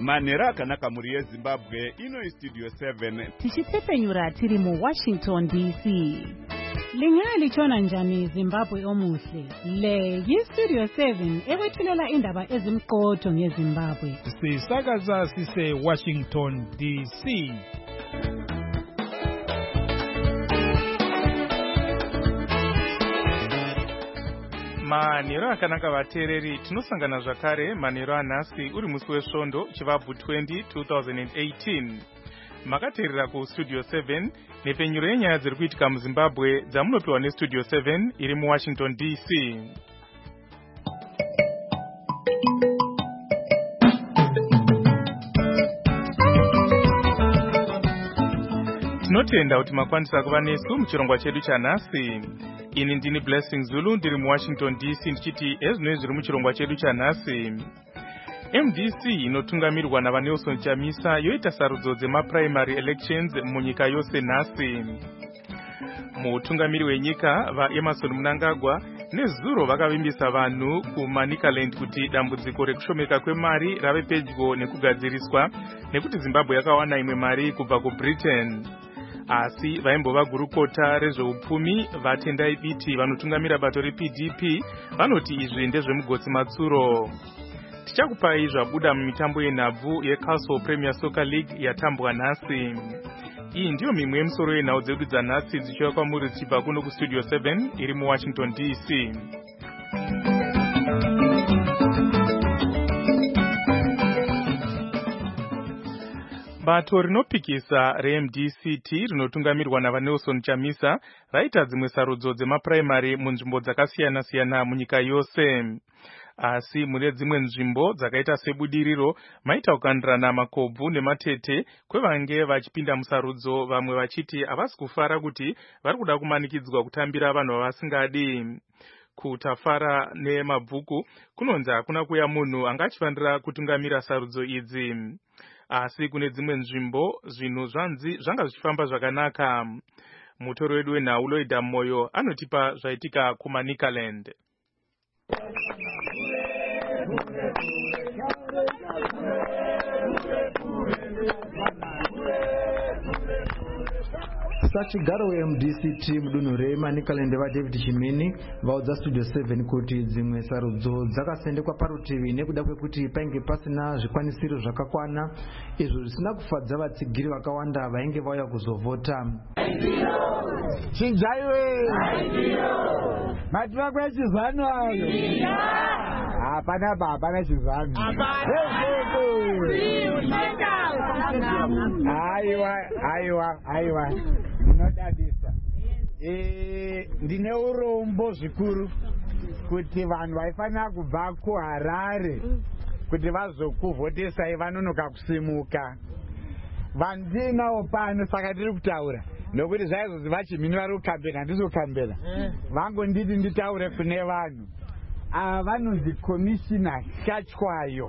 Manhero akanaka muri yeZimbabwe, ino Studio 7. Tichitsepenyura tiri mu Washington DC. Lingalichona njani Zimbabwe omuhle. Le Studio 7 ewethulela indaba ezimqotho ngeZimbabwe. Sisakaza sise Washington DC. Manhero akanaka vateereri, tinosangana zvakare manhero anhasi uri musi wesvondo chivabvu 20 2018. Makateerera kuStudio 7 nepenyuro yenyaya dziri kuitika muZimbabwe dzamunopiwa neStudio 7 iri muWashington DC. Tinotenda kuti makwanisa kuva nesu muchirongwa chedu chanhasi. Ini ndini Blessing Zulu ndiri muWashington DC ndichiti ezvinoi zviri muchirongwa chedu chanhasi. MDC inotungamirwa naVanelson Chamisa yoita sarudzo dzemaprimary elections munyika yose nhasi. Mutungamiri wenyika vaEmmerson Mnangagwa nezuro vakavimbisa vanhu kuManicaland kuti dambudziko rekushomeka kwemari rave pedyo nekugadziriswa nekuti Zimbabwe yakawana imwe mari kubva kuBritain. Asi vaimbova gurukota rezveupfumi vaTendai Biti vanotungamira bato rePDP vanoti izvi ndezvemugotsi matsuro. Tichakupai zvabuda mumitambo yenhabvu yeCastle Premier Soccer League yatambwa nhasi. Iyi ndiyo mimwe yemusoro yenhau dzedu dzanhasi dzichiuya kwamuri dzichibva kuno kuStudio 7 iri muWashington DC. Bato rinopikisa reMDCT rinotungamirwa naVanelson Chamisa raita dzimwe sarudzo dzemaprimary munzvimbo dzakasiyana-siyana munyika yose. Asi mune dzimwe nzvimbo dzakaita sebudiriro maita kukandirana makobvu nematete kwevange vachipinda musarudzo, vamwe vachiti havasi kufara kuti vari kuda kumanikidzwa kutambira vanhu vavasingadi. Kutafara nemabhuku kunonzi hakuna kuya munhu angachifanira kutungamira sarudzo idzi. Asi kune dzimwe nzvimbo zvinhu zvanzi zvanga zvichifamba zvakanaka. Mutoro wedu wenhau Loida Moyo anotipa zvaitika kuManicaland. Sachigaro weMDCT mudunhu reManicaland vaDavid Chimini vaudza Studio 7 kuti dzimwe sarudzo dzakasendekwa parutivi nekuda kwekuti painge pasina zvikwanisiro zvakakwana, izvo zvisina kufadza vatsigiri vakawanda vainge vauya kuzovhota. Chijaiwe mativa kwechizano ayo hapana chizano. Aiwa munodadisa. Ndine urombo zvikuru kuti vanhu vaifanira kubva kuHarare kuti vazokuvhotesai vanonoka kusimuka. Vanhu ndinawo pano saka tiri kutaura nokuti zvaizonzi vaChimini vari kukambena, handisi kukambena. Vangonditi nditaure kune vanhu. Ava vanonzi Komishina Shachwayo,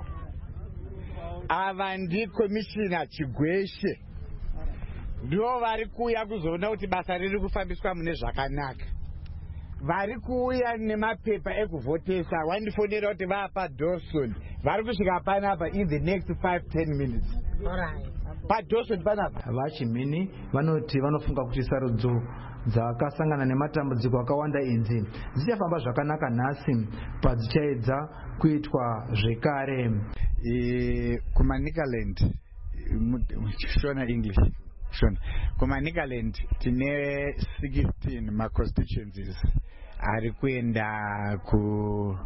ava ndiKomishina Chigweshe, ndivo vari kuuya kuzoona kuti basa riri kufambiswa mune zvakanaka. Vari kuuya nemapepa ekuvhotesa wandifonera kuti vapa Dawson vari kusvika panapa in the next 5-10 minutes. PaDawson panapa vaChimini vanoti vanofunga kuti sarudzo dzakasangana nematambudziko akawanda idzi dzichafamba zvakanaka nhasi padzichaedza kuitwa zvekare. kuManicaland shona English shona kuManicaland tine 16 maconstituencies ari kuenda ku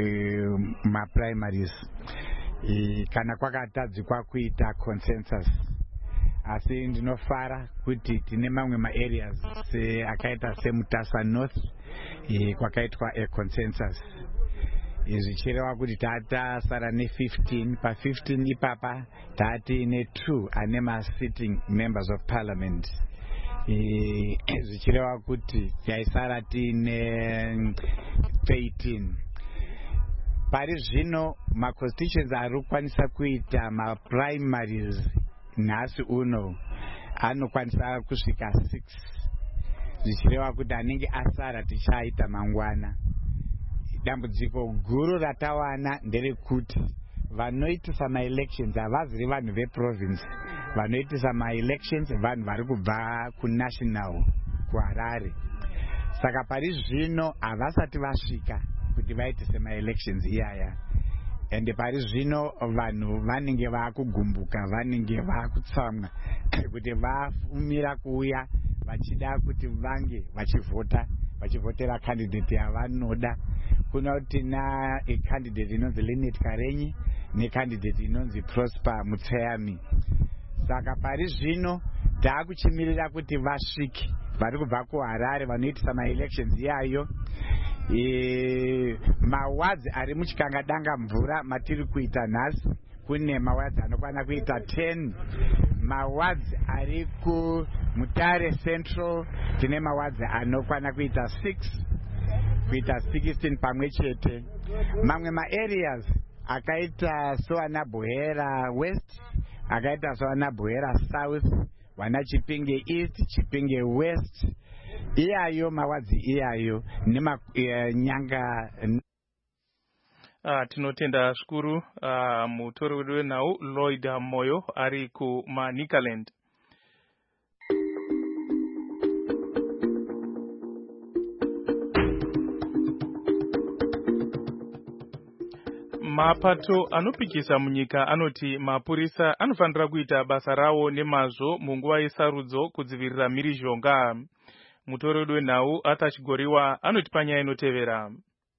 maprimaries kana kwakatadzikwa kuita consensus. Asi ndinofara kuti tine mamwe maareas akaita seMutasa North kwakaitwa consensus. Zvichireva kuti tatasara ne15 pa15 ipapa taatine 2 ane ma-sitting members of parliament. Zvichireva kuti yaisara tine 13. Pari zvino maconstitutions ari kukwanisa kuita maprimaries nhasi uno anokwanisa kusvika 6. Zvichireva kuti anenge asara tichaita mangwana. Dambudziko guru ratawana nderekuti vanoitisa ma-elections havaziri vanhu veprovince. Vanoitisa ma-elections vanhu vari kubva kunational kuHarare. Saka pari zvino havasati vasvika kuti vaitise ma-elections iyaya. Ende pari zvino vanhu vanenge vakugumbuka, vanenge vakutsamwa kuti vafumira kuuya vachida kuti vange vachivhotera candidate yavanoda. Kunoti na candidate inonzi Lynette Karenyi necandidate inonzi Prosper Mutsayami. Saka pari zvino taakuchimirira kuti vasvike vari kubva kuHarare vanoitisa ma-elections iyayo. Mawadzi ari muChikangadanga mvura matiri kuita nhasi kune mawadzi anokwana kuita 10. Mawadzi ari kuMutare Central tine mawadzi anokwana kuita 6 kuita 16 pamwe chete. Mamwe maareas akaita soana Bhoera West, akaita soana Bhoera South, wana Chipinge East, Chipinge West, iyayo mawadzi iyayo nyanga. Tinotenda zvikuru mutori wedu wenhau Lloyd Moyo ari kuManicaland. Mapato anopikisa munyika anoti mapurisa anofanira kuita basa rawo nemazvo munguva yesarudzo kudzivirira mhirizhonga. Mutori wedu wenhau Arthur Chigoriwa anoti panyaya inotevera.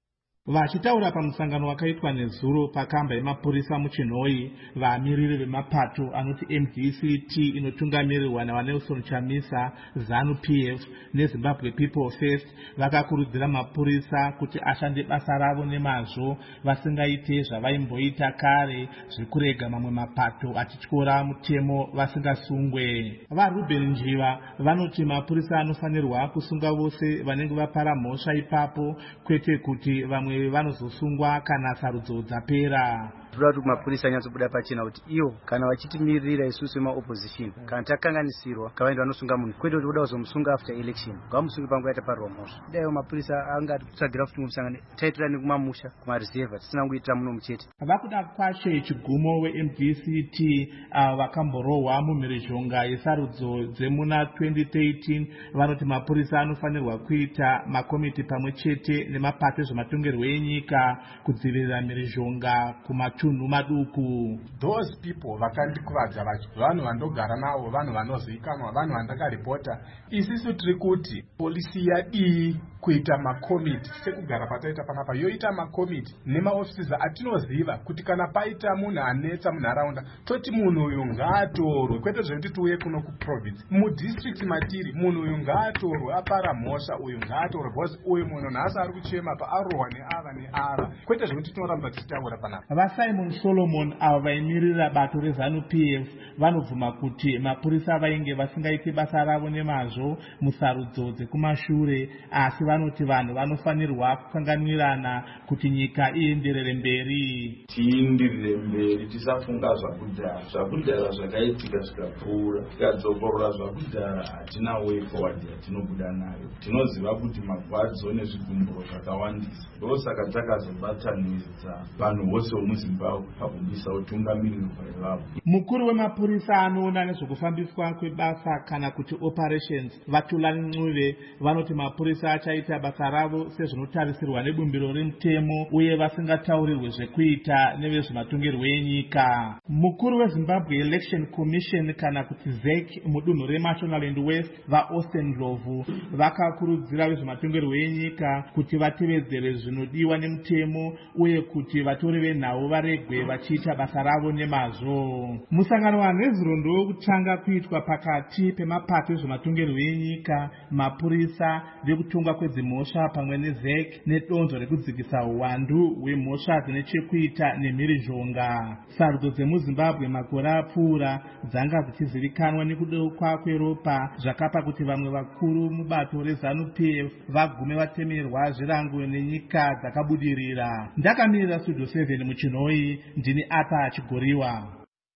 Vachitaura pamusangano wakaitwa nezuro pakamba yemapurisa muChinhoyi, vamiriri vemapato anoti MDCT inotungamirirwa naNelson Chamisa, ZANU-PF neZimbabwe People First vakakurudzira mapurisa kuti ashande basa ravo nemazvo, vasingaite zvavaimboita kare zvekurega mamwe mapato achityora mutemo vasingasungwe. VaRuben Njiva vanoti mapurisa anofanirwa kusunga vose vanenge vapara mhosva ipapo, kwete kuti vamwe vanozosungwa kana sarudzo dzapera. Toda kuti mapurisa anyatsobuda pachena kuti iwo kana vachitimirira isusu maopposition kana takanganisirwa kavaenda vanosunga munhu, kwete kuti uda kuzomusunga after election ngamusunge panguva yataparwa mhosva. Daiwo mapurisa anga tsagira futi musangane taitirani kumamusha kumareserva tisina kuitira muno muchete. Vakuda kwashe chigumo weMDCT vakamborohwa mumhirizhonga yesarudzo dzemuna 2013 vanoti mapurisa anofanirwa kuita makomiti pamwe chete nemapato ezvematongerwo enyika kudzivirira mhirizhonga kumatunhu maduku. Those people vakandikuvadza vacho vanhu vandogara navo, vanhu vanozivikanwa, vanhu vandakaripota. Isisu tiri kuti polisi yadii kuita makomiti sekugara pataita panapa, yoita makomiti nemaoffices atinoziva kuti kana paita munhu anetsa munharaunda toti munhu uyu ngaatorwe, kwete zvekuti tiuye kuno kuprovince. Mudistrict matiri munhu uyu ngaatorwe, apara mhosva uyu ngaatorwe, because uyu munhu nhasi ari kuchema paarohwa neava neava, kwete zvekuti tinoramba tichitaura panapa. VaSimon Solomon avo vaimirira bato reZANU-PF vanobvuma kuti mapurisa vainge vasingaiti basa ravo nemazvo musarudzo dzekumashure, asi vanoti vanhu vanofanirwa kukanganwirana kuti nyika ienderere mberi. Tienderere mberi, tisafunga zvakudhara zvakaitika zvikapfuura, tikadzokorora zvakudhara hatina way forward yatinobuda nayo. Tinoziva kuti magwadzo nezvigumburo zvakawandisa, ndosaka takazobatanidza vanhu vose muZimbabwe pakumbisa utungamiriri hwevavo. Mukuru wemapurisa anoona nezvekufambiswa kwebasa kana kuti operations Vatulani Ncube vanoti mapurisa achaita basa ravo sezvinotarisirwa nebumbiro remutemo uye vasingataurirwe zvekuita nevezvematongerwo enyika. Mukuru weZimbabwe Election Commission kana kuti ZEC mudunhu reMashonaland West vaAustin Ndlovu vakakurudzira vezvematongerwo enyika kuti vatevedzere zvinodiwa nemutemo uye kuti vatori venhau varegwe vachiita basa ravo nemazvo. Musangano waNezuro ndowekutanga kuitwa pakati pemapato ezvematongerwo enyika, mapurisa, vekutongwa kwedzimhosva pamwe neZEC nedonzvo rekudzikisa uwandu hwemhosva dzine chekuita nemhirizhonga. Sarudzo dzemuZimbabwe makore apfuura dzanga dzichizivikanwa nekudeuka kweropa zvakapa kuti vamwe vakuru mubato reZANU-PF vagume vatemerwa zvirango nenyika dzakabudirira. Ndakamirira Studio 7 muChinhoyi, ndini Arthur Chigoriwa.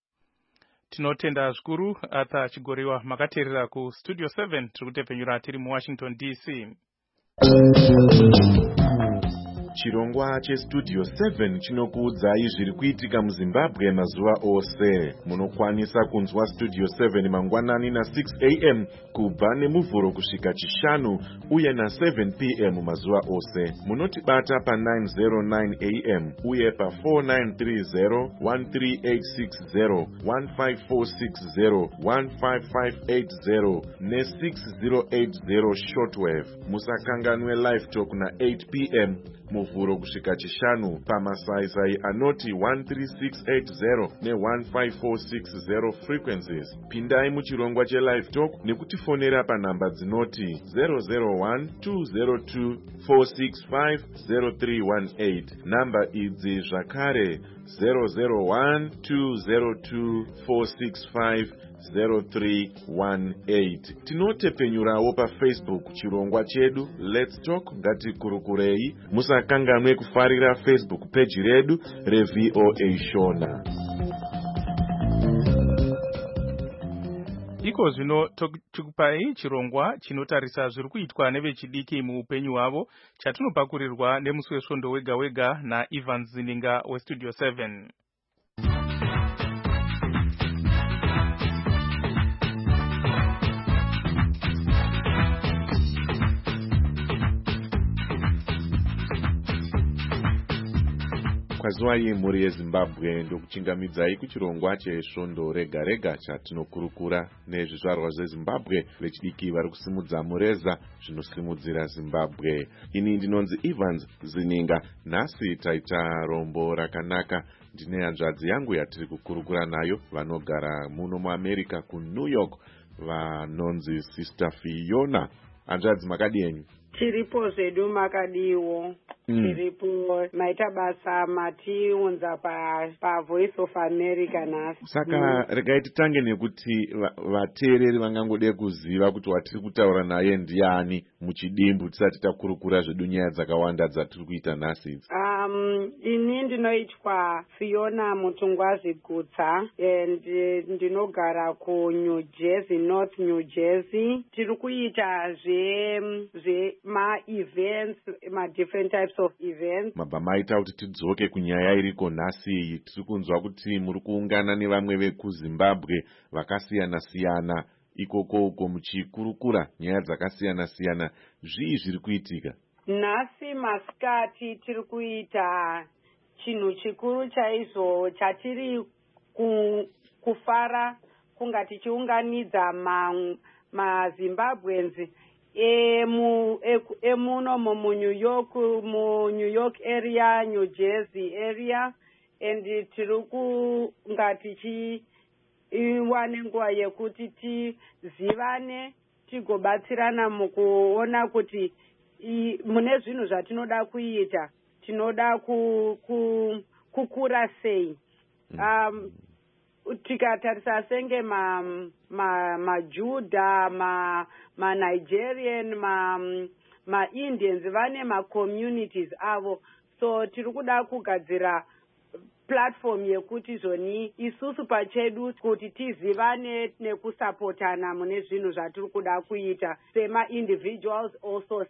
Tinotenda zvikuru Arthur Chigoriwa. Makateerera kuStudio 7 tiri kutepfenyura tiri muWashington DC. Chirongwa chestudio 7 chinokuudzai zviri kuitika muZimbabwe mazuva ose. Munokwanisa kunzwa studio 7 mangwanani na6 am kubva nemuvhuro kusvika chishanu uye na7 pm mazuva ose. Munotibata pa909 am uye pa4930 13860 15460 15580 ne6080 shortwave. Musakanganwe live talk na 8 pm muvhuro kusvika chishanu pamasaisai anoti 13680 ne15460 frequencies. Pindai muchirongwa chelive talk nekutifonera panhamba dzinoti 001 202 465 0318. Namba idzi zvakare 001 202 465 0318. Tinotepenyurawo paFacebook chirongwa chedu Let's Talk Ngatikurukurei. Musakanganwe kufarira Facebook page redu reVOA Shona. Iko zvino tikupai chirongwa chinotarisa zviri kuitwa nevechidiki muupenyu hwavo chatinopakurirwa nemusi wesvondo wega wega naIvan Zininga weStudio 7. Kwaziwai mhuri yeZimbabwe ndokuchingamidzai kuchirongwa chesvondo rega rega chatinokurukura nezvizvarwa zveZimbabwe vechidiki vari kusimudza mureza zvinosimudzira Zimbabwe. Ini ndinonzi Evans Zininga. Nhasi taita rombo rakanaka. Ndine hanzvadzi yangu yatiri kukurukura nayo vanogara muno muAmerica kuNew York vanonzi Sister Fiona. Hanzvadzi makadieni? Tiripo zvedu makadiwo. Tiripo maita basa matiunza paVoice of America nhasi. Saka regai titange nekuti vateereri vangangode kuziva kuti watiri kutaura naye ndiani muchidimbu tisati takurukura zvedu nyaya dzakawanda dzatiri kuita nhasi idzi. Ini ndinoitwa Fiona Mutungwazi Gutsa and ndinogara kuNew Jersey, North New Jersey. Tiri kuita ma-events, different types of events. Mabva maita kuti tidzoke kunyaya iriko nhasi. Tiri kunzwa kuti muri kuungana nevamwe vekuZimbabwe vakasiyana-siyana ikoko muchikurukura nyaya dzakasiyana-siyana. Zvii zviri kuitika? Nhasi masikati tiri kuita chinhu chikuru chaizvo chatiri kufara kunga tichiunganidza maZimbabweans emunomo muNew York area, New Jersey area, and tiri kunga tichiwane nguva yekuti tizivane tigobatsirana mukuona kuti mune zvinhu zvatinoda kuita tinoda kukura sei. Tikatarisa senge maJudha, maNigerian, maIndians vane macommunities avo, so tiri kuda kugadzira platform yekuti zvoni isusu pachedu kuti tizivane nekusapotana mune zvinhu zvatiri kuda kuita sema-individuals also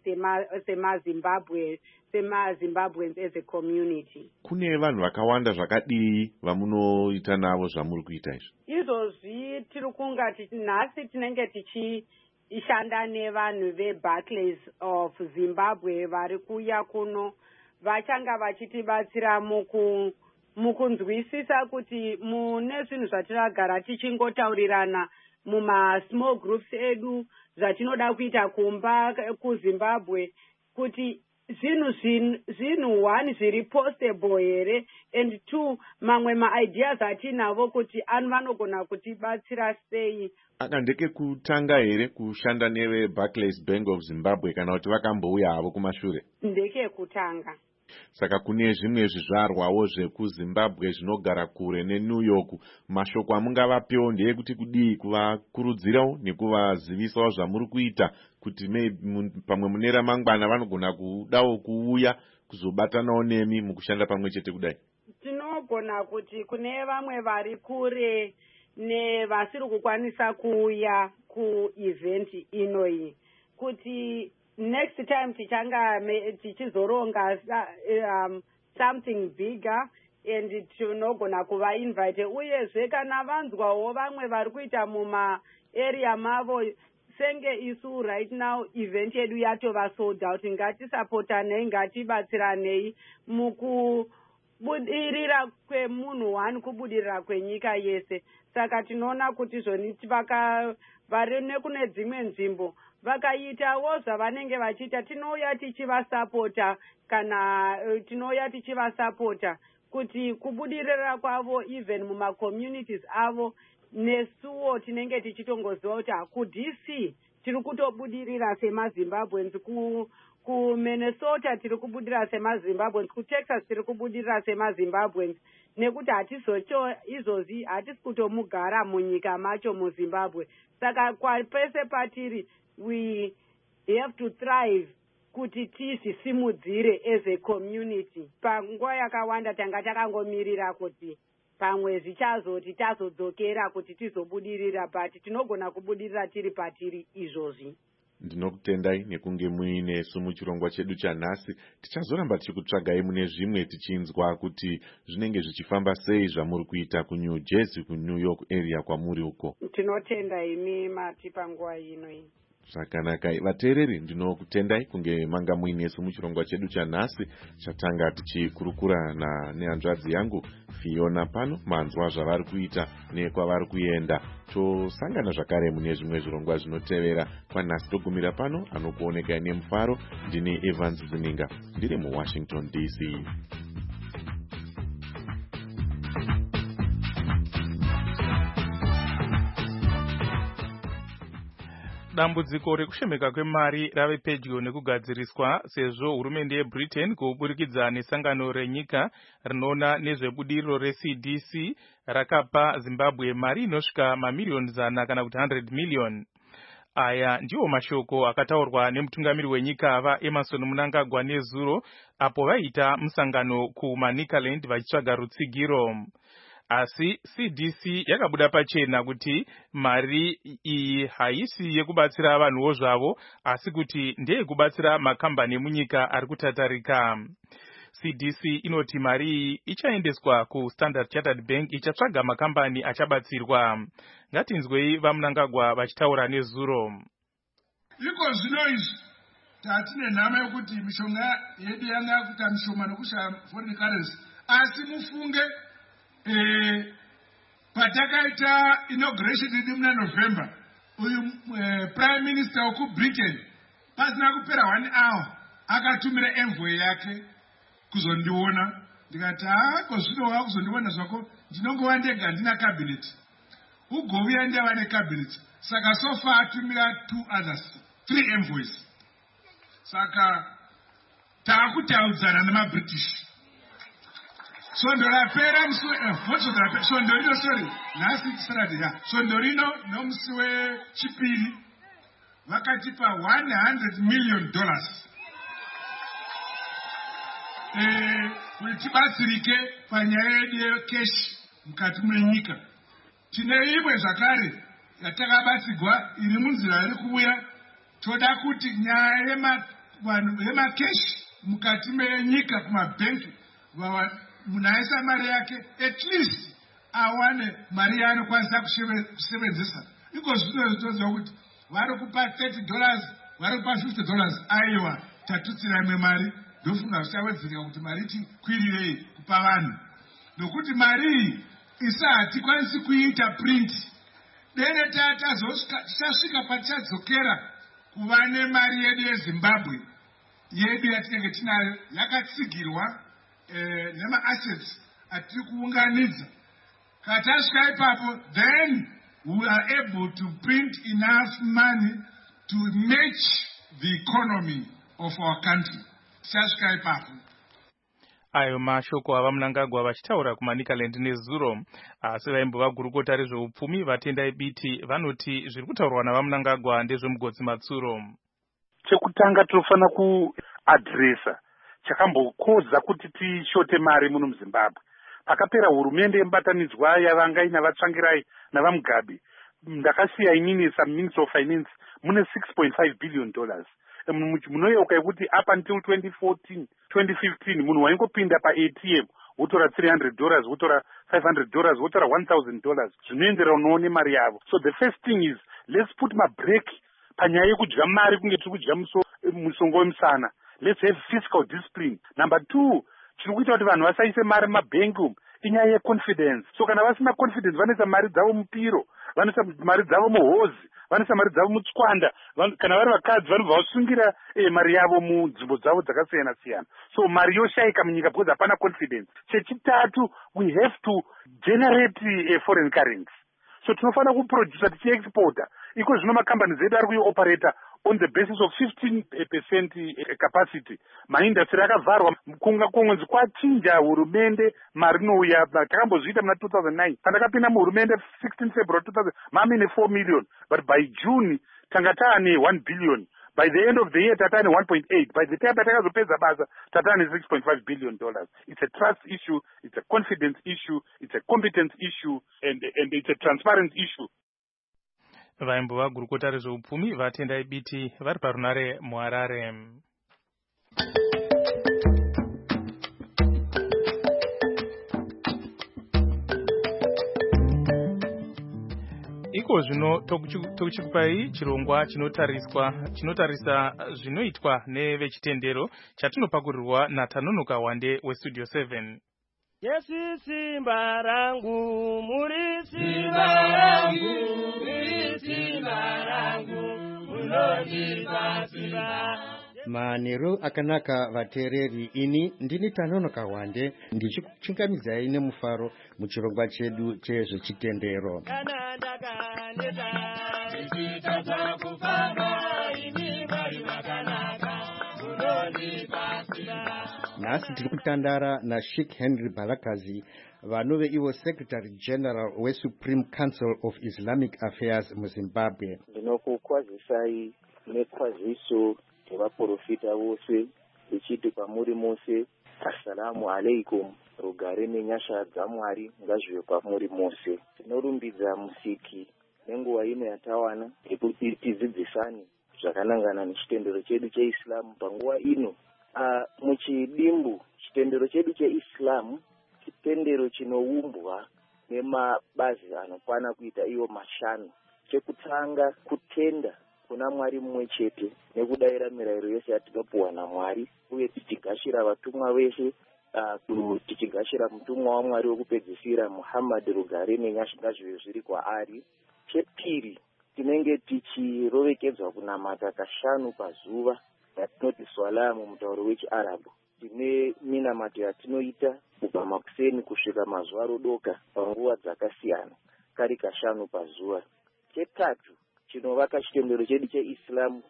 sema-Zimbabweans as a community. Kune vanhu vakawanda zvakadii vamunoita navo zvamuri kuita izvi? Izvozvi tiri kunga nhasi tinenge tichishanda nevanhu veBarclays of Zimbabwe vari kuya kuno vachanga vachitibatsira mukunzwisisa kuti mune zvinhu zvatinogara tichingotaurirana muma-small groups edu zvatinoda kuita kumba kuZimbabwe kuti zvinhu one zviri possible here and two mamwe maideas atinavo kuti vanogona kutibatsira sei. Aka ndeke kutanga here kushanda neveBarclays Bank of Zimbabwe kana kuti vakambouya havo kumashure? Ndeke kutanga. Saka kune zvimwe zvizvarwawo zvekuZimbabwe zvinogara kure neNew York. Mashoko amungavapewo ndeyekuti kudii kuvakurudzirawo nekuvazivisawo zvamuri kuita kuti pamwe mune ramangwana vanogona kudawo kuuya kuzobatanawo nemi mukushanda pamwe chete kudai. Tinogona kuti kune vamwe vari kure nevasiri kukwanisa kuuya kuevent inoyi kuti next time tichizoronga something bigger and tinogona kuvainvite. Uyezve kana vanzwawo vamwe vari kuita mumaarea mavo senge isu right now event yedu yatova sold out, ngatisapotanei, ngatibatsiranei mukubudirira kwemunhu one, kubudirira kwenyika yese. Saka tinoona kuti zvoniti vari nekune dzimwe nzvimbo vakaitawo zvavanenge vachiita, tinouya tichivasapota kuti kubudirira kwavo even mumacommunities avo nesuwo tinenge tichitongoziva kuti ku-DC tiri kutobudirira semazimbabweans, kuMinnesota tiri kubudirira semazimbabweans, kuTexas tiri kubudirira semazimbabweans, nekuti hatizocho izvozvi hatisi kutomugara munyika macho muZimbabwe. Saka pese patiri we have to thrive kuti tizvisimudzire as a community. Panguva yakawanda tanga takangomirira kuti pamwe zvichazoti tazodzokera kuti tizobudirira, but tinogona kubudirira tiri patiri izvozvi. Ndinokutendai nekunge muine muchirongwa chedu chanhasi. Tichazoramba tichikutsvagai mune zvimwe tichinzwa kuti zvinenge zvichifamba sei zvamuri kuita kuNew Jersey, kuNew York area kwamuri uko. Tinotenda imi mati panguva ino iyi. Zvakanaka. Vateereri, ndinokutendai kunge manga muine muchirongwa chedu chanhasi chatanga tichikurukura nehanzvadzi yangu Fiona pano, manzwa zvavari kuita nekwavari kuenda. Tosangana zvakare mune zvimwe zvirongwa zvinotevera. Kwanhasi togumira pano. Anokuonekai nemufaro ndini Evans Zininga, ndiri muWashington DC. Dambudziko rekushemeka kwemari rave pedyo nekugadziriswa sezvo hurumende yeBritain kuburikidza nesangano renyika rinoona nezvebudiriro reCDC rakapa Zimbabwe mari inosvika mamiliyoni 100 kana kuti 100 million. Aya ndiwo mashoko akataurwa nemutungamiri wenyika vaEmmerson Mnangagwa nezuro apo vaita musangano kuManicaland vachitsvaga rutsigiro. Asi CDC yakabuda pachena kuti mari iyi haisi yekubatsira vanhuwo zvavo, asi kuti ndeyekubatsira makambani emunyika ari kutatarika. CDC inoti mari iyi ichaendeswa kuStandard Chartered Bank ichatsvaga makambani achabatsirwa. Ngatinzwei vaMnangagwa vachitaura nezuro. Iko zvino izvi tatine nhama yokuti mishonga yedu yanga kuita mishoma nokushaya foreign currency, asi mufunge patakaita inauguration yedu muna November, uyu prime minister weku Britain pasina kupera 1 hour akatumira envoy yake kuzondiona. Ndikati kozvino wakuzondiona zvako, ndinongova ndega ndina cabinet, ugovia ndava necabinet. Saka so far atumira 3 envoys. Saka taakutaudzana nemaBritish. Sondorapera sondorino, sorry, last Saturday, sondorino nomusi wechipiri vakatipa $100 million kuti tibatsirike panyaya yedu yekeshi mukati menyika. Tine imwe zvakare yatakabatsirwa iri munzira iri kuuya. Toda kuti nyaya yemakeshi mukati menyika kumabhenki, munhu aisa mari yake at least awane mari yaanokwanisa kusevenzesa. Iko zvino zvitoziva kuti vari kupa $30, vari kupa $50, aiwa tatutsira imwe mari, ndofunga zvichawedzereka kuti mari tikwirirei kupa vanhu. Nokuti mari iyi hatikwanisi kuita print. Dene tichasvika patichadzokera kuva nemari yedu yeZimbabwe yedu yatinenge tinayo yakatsigirwa nema-assets atiri kuunganidza. Kana tasvika ipapo, then we are able to print enough money to match the economy of our country. Tichasvika ipapo. Ayo mashoko avaMnangagwa vachitaura kuManicaland nezuro. Asi vaimbova gurukota rezveupfumi vatendai biti vanoti zviri kutaurwa navaMnangagwa ndezvemugodzi matsuro. Chekutanga tinofana kuadresa chakambokodza kuti tishote mari muno muZimbabwe. Pakapera hurumende yemubatanidzwa yavanga ina vatsvangirai navaMugabe, ndakasiya inini some Minister of Finance mune $6.5 billion. munoyeuka yekuti up until 2014 2015 munhu waingopinda paATM wotora $300 wotora $500 wotora $1,000 zvinoenderanawo nemari yavo. So the first thing is let's put mabreak panyaya yekudya mari kunge tiri kudya musongo wemusana. Let's have fiscal discipline. Number 2, tiri kuita kuti vanhu vasaise mari mumabhengi inyaya yeconfidence. So kana vasina confidence vanoisa mari dzavo mupiro, vanoisa mari dzavo muhozi, vanoisa mari dzavo mutswanda, kana vari vakadzi vanobva vasungira mari yavo munzvimbo dzavo dzakasiyana siyana. So mari yoshayika munyika because hapana confidence. Chechitatu, we have to generate foreign currency. So tinofanira kuproducer tichiexporta. Iko zvino macompanies edu ari kuoperata on the basis of 15% capacity. Maindustry akavharwa kunzi kwachinja hurumende mari nouya. Takambozviita muna 2009 pandakapinda muhurumende 16 February 2000 mamine 4 million, but by June tanga taane 1 billion. By the end of the year tatane 1.8. By the time patakazopedza basa tatane $6.5 billion. It's a trust issue, it's a confidence issue, it's a competence issue, and it's a transparent issue. Vaimbo vagurukota rezveupfumi vatendai biti vari parunare muHarare. Iko zvino tokuchikupai chirongwa chinotarisa zvinoitwa nevechitendero chatinopakurirwa naTanonoka Wande weStudio 7. Yesu simba rangu, muri simba rangu, muri simba rangu, munondipa simba. Manheru akanaka vateereri, ini ndini Tanonoka Wande ndichikuchingamidzai nemufaro muchirongwa chedu chezvechitendero. Kana ndakaneta ndichitadza kufamba, ini vari vakanaka, munondipa simba. Nhasi tiri kutandara naSheikh Henry Balakazi, vanove ivo Secretary General weSupreme Council of Islamic Affairs muZimbabwe. Ndinokukwazisai nekwaziso vaprofita vose ichiti kwamuri mose assalamu alaikum, rugare nenyasha dzaMwari ngazvive kwamuri mose. Tinorumbidza musiki nenguva ino yatawana yekuti tidzidzisane zvakanangana nechitendero chedu cheIslam panguva ino. Muchidimbu chitendero chedu cheIslam chitendero chinoumbwa nemabazi anokwana kuita iwo mashanu. Chekutanga, kutenda kuna Mwari mumwe chete nekudayira mirayiro yose yatinopuwa naMwari, uye tichigashira vatumwa veshe, tichigashira mutumwa waMwari wokupedzisira Muhammad, rugare nenyasha ngazvive zviri kwaari. Chepiri, tinenge tichirovekedzwa kunamata kashanu pazuva yatinoti swala mumutauro wechiArabhu. Tine minamato yatinoita kubva makuseni kusvika mazuva rodoka panguva dzakasiyana, kari kashanu pazuva. Chetatu, chinovaka chitendero chedu cheIslam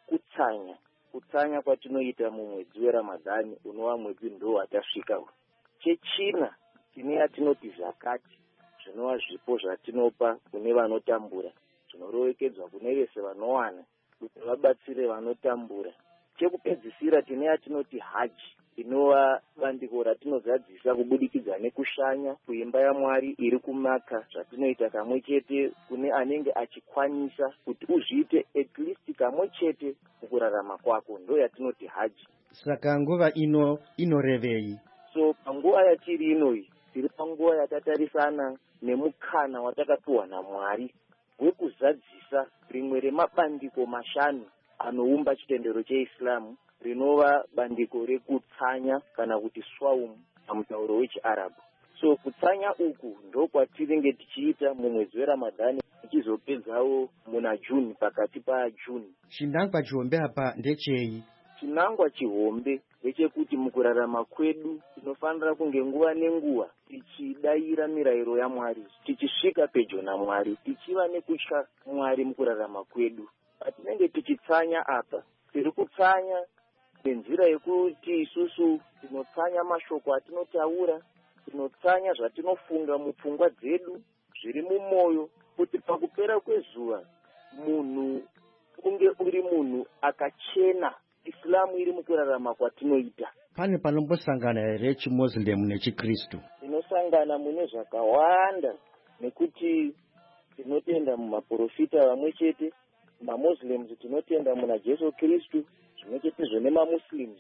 kutsanya kwatinoita mumwedzi weRamadhani unova mwedzi ndo watasvika. Chechina, tine yatinoti zakati, zvinova zvipo zvatinopa kune vanotambura, zvinorovekedzwa kune vese vanowana kuti vabatsire vanotambura. Chekupedzisira, tine yatinoti haji, inova bandiko ratinozadzisa kubudikidza nekushanya kuimba yaMwari iri kuMaka, zvatinoita kamwe chete kune anenge achikwanisa kuti uzviite at least kamwe chete mukurarama kwako, ndo yatinoti haji. Saka nguva ino inorevei? So panguva yatiri inoi tiri panguva yakatarisana nemukana watakapiwa naMwari wekuzadzisa rimwe remabandiko mashanu anoumba chitendero cheIslam, rinova bandiko rekutsanya kana kuti swaumu pamutauro wechiArabhu. So kutsanya uku ndokwatinenge tichiita mumwedzi weRamadhani tichizopedzawo muna June, pakati paJuni. Chinangwa chihombe apa ndechei? Chinangwa chihombe ndechekuti mukurarama kwedu tinofanira kunge nguva nenguva tichidayira mirayiro yaMwari, tichisvika pedyo naMwari, tichiva nekutya Mwari mukurarama kwedu. Patinenge tichitsanya apa, tiri kutsanya nenzira yekuti isusu tinotsanya mashoko atinotaura, tinotsanya zvatinofunga mupfungwa dzedu zviri mumwoyo, kuti pakupera kwezuva munhu unge uri munhu akachena, Islamu iri mukurarama kwatinoita. Pane panombosangana here chiMuslim nechiKristu? Tinosangana mune zvakawanda, nekuti tinotenda mumaprofita vamwe chete. MaMuslims tinotenda muna Jesu Kristu, zvimwe chetezvo nemamuslims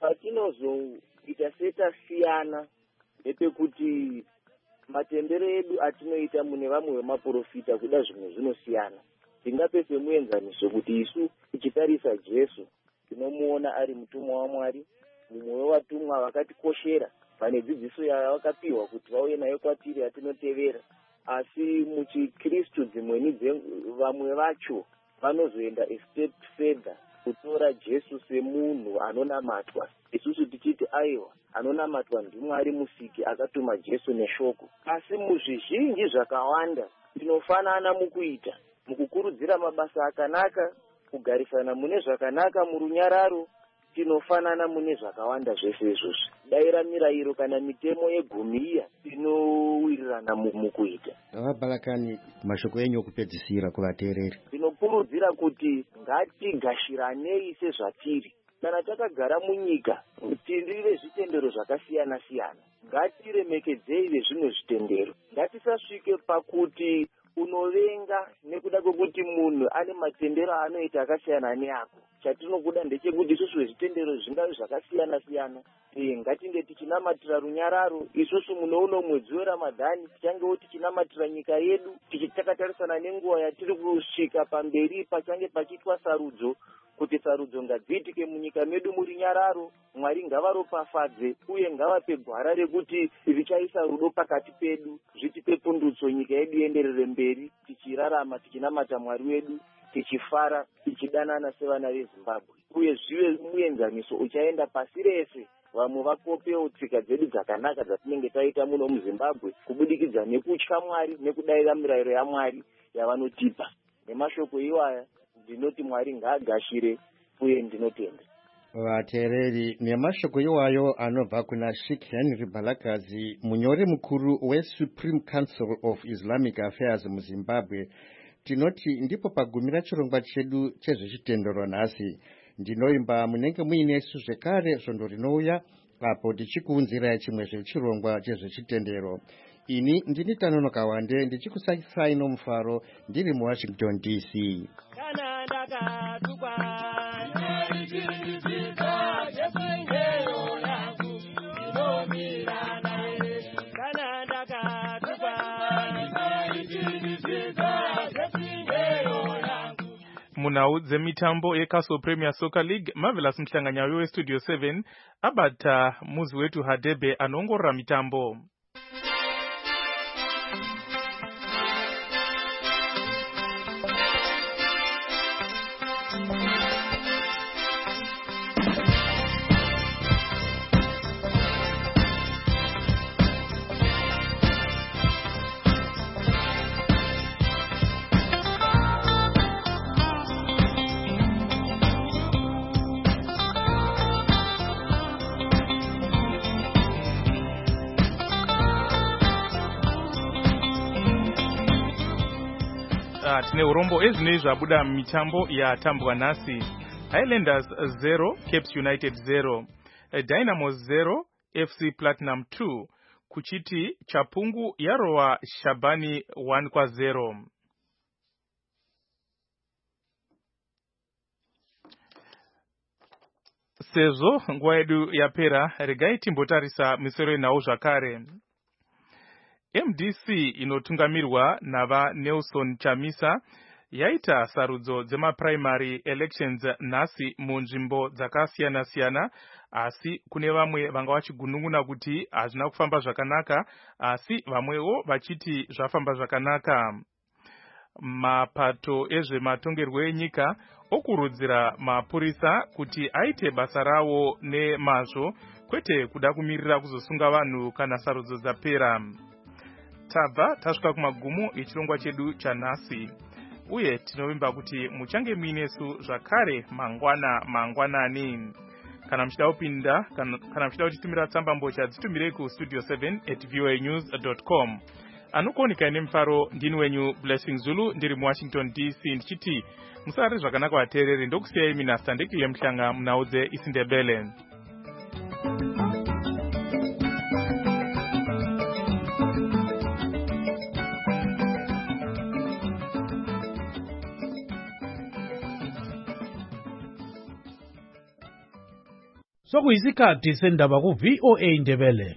patinozoita setasiyana nepekuti matendero edu atinoita mune vamwe vemaprofita kuda zvimwe zvinosiyana. Tingape semuenzaniso kuti isu tichitarisa Jesu tinomuona ari mutumwa waMwari, mumwe wevatumwa vakatikoshera pane dzidziso yavakapiwa kuti vauye nayo kwatiri yatinotevera. Asi muchiKristu dzimweni vamwe vacho vanozoenda a step further kutora Jesu semunhu anonamatwa, isusu tichiti aiwa anonamatwa ndiMwari musiki akatuma Jesu neshoko. Asi muzvizhinji zvakawanda tinofanana mukuita, mukukurudzira mabasa akanaka, kugarisana mune zvakanaka murunyararo, tinofanana mune zvakawanda zvese izvozvi. Daira mirayiro kana mitemo yegumiya tinowirirana mukuita. Vabalakani, mashoko enyu okupedzisira kuvateereri. Tinokurudzira kuti ngatigashiranei sezvatiri. Kana takagara munyika tiri vezvitendero zvakasiyana siyana, ngatiremekedzei vezvimwe zvitendero. Ngatisasvike pakuti unovenga nekuda kwekuti munhu ane matendero anoita akasiyana neako. Chatinokuda ndechekuti isusu vezvitendero zvingave zvakasiyana siyana, ngatinge tichinamatira runyararo. Isusu muno mwedzi weRamadhani tichangewo tichinamatira nyika yedu, tichitakatarisana nenguva yatiri kusvika pamberi pachange pachiitwa sarudzo, kuti sarudzo ngadziitike munyika medu muri nyararo. Mwari ngavaropafadze uye ngavape gwara rekuti richaisa rudo pakati pedu, zvitipe pundutso, nyika yedu ienderere mberi, tichirarama tichinamata Mwari wedu, tichifara, tichidanana sevana veZimbabwe, uye zvive muenzaniso uchaenda pasi rese. Vamwe vakopewo tsika dzedu dzakanaka dzatinenge taita muno muZimbabwe kubudikidza nekutya Mwari nekudayira mirayiro yaMwari yavanotipa. Nemashoko iwaya ndinoti Mwari ngaagashire uye ndinotenda. Vateereri, nemashoko iwayo anobva kuna Sheikh Henry Balakazi, munyori mukuru weSupreme Council of Islamic Affairs muZimbabwe, tinoti ndipo pagumira chirongwa chedu chezvechitendero nhasi. Ndinoimba munenge muinesu zvekare svondo rinouya apo tichikuunzirai chimwe zvechirongwa chezvechitendero. Ini ndini Tanonoka Wande ndichikusakisai nomufaro ndiri muWashington DC. Kana ndakatukwa ndinoichidzidza Jesu yangu inomira naye. Kana ndakatukwa ndinoichidzidza Jesu yangu. Munhau dzemitambo yeCastle Premier Soccer League, Marvelous Mhlanganyayo weStudio 7 abata muzi wetu Hadebe anoongorora mitambo. Tine urombo ezvinei zvabuda mitambo yatambwa nhasi. Highlanders 0, Capes United 0, Dynamos 0, FC Platinum 2, kuchiti Chapungu yarova Shabani 1-0. Sezvo nguva yedu yapera, regai timbotarisa misoro yenhau zvakare. MDC inotungamirwa nava Nelson Chamisa yaita sarudzo dzemaprimary elections nhasi munzvimbo dzakasiyana siyana, asi kune vamwe vanga vachigunun'una kuti hazvina kufamba zvakanaka, asi vamwewo vachiti zvafamba zvakanaka. Mapato ezvematongerwo enyika okurudzira mapurisa kuti aite basa rawo nemazvo, kwete kuda kumirira kuzosunga vanhu kana sarudzo dzapera. Tabva tasvika kumagumo echirongwa chedu chanhasi, uye tinovimba kuti muchange muinesu zvakare mangwanani. Kana muchida kupinda kana muchida kutitumira tsambambocha dzitumirei kustudio 7@voanews.com. Anokuoneka nemufaro ndini wenyu Blessing Zulu ndiri muWashington DC ndichiti musare zvakanaka vateereri, ndokusiyai minasta ndekile Mhlanga munhau dzeIsindebele. Sokuyisikhathi sendaba ku VOA Ndebele.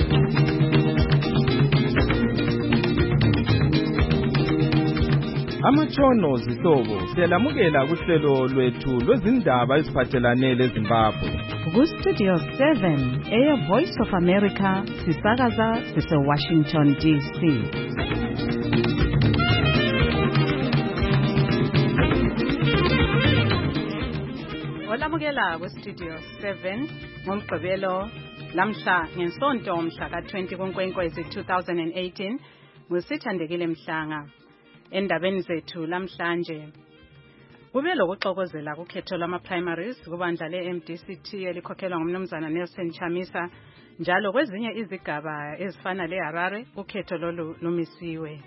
Amatshono zihlobo siyalamukela kuhlelo lwethu lwezindaba eziphathelane leZimbabwe. Ku Studio 7 Air Voice of America sisakaza sise Washington DC. Olamukela ku Studio 7 ngomgqibelo lamhla ngesonto mhla ka-20 kuNkwenkwezi 2018 ngusithandekile Mhlanga. Endabeni zethu lamhlanje kube lokuxokozela kukhetho lwama-primaries kubandla le-MDCT elikhokhelwa ngumnumzana Nelson Chamisa njalo kwezinye izigaba ezifana le-Harare ukhetho lolu lumisiwe.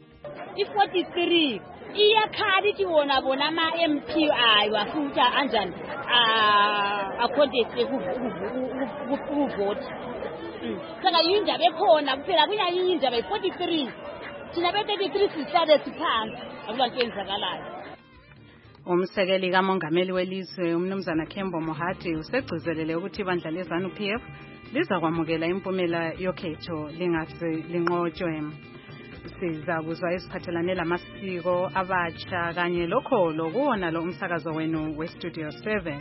I-43 iyakhala ithi wona bona ama-MP ayo afuna anjani akhondese ukuvota. Saka yindaba ekhona kuphela kunyanye indaba i-43 thina be-33 sihlale siphansi akulanto enzakalayo. Umsekeli kamongameli welizwe umnumzana Kembo Mohati usegcizelele ukuthi ibandla leZANU-PF lizakwamukela impumela yokhetho lingase linqotshwe. Sizakuzwa esiphathelane lamasiko abatsha kanye lokho lokuwona lo umsakazo wenu weStudio 7.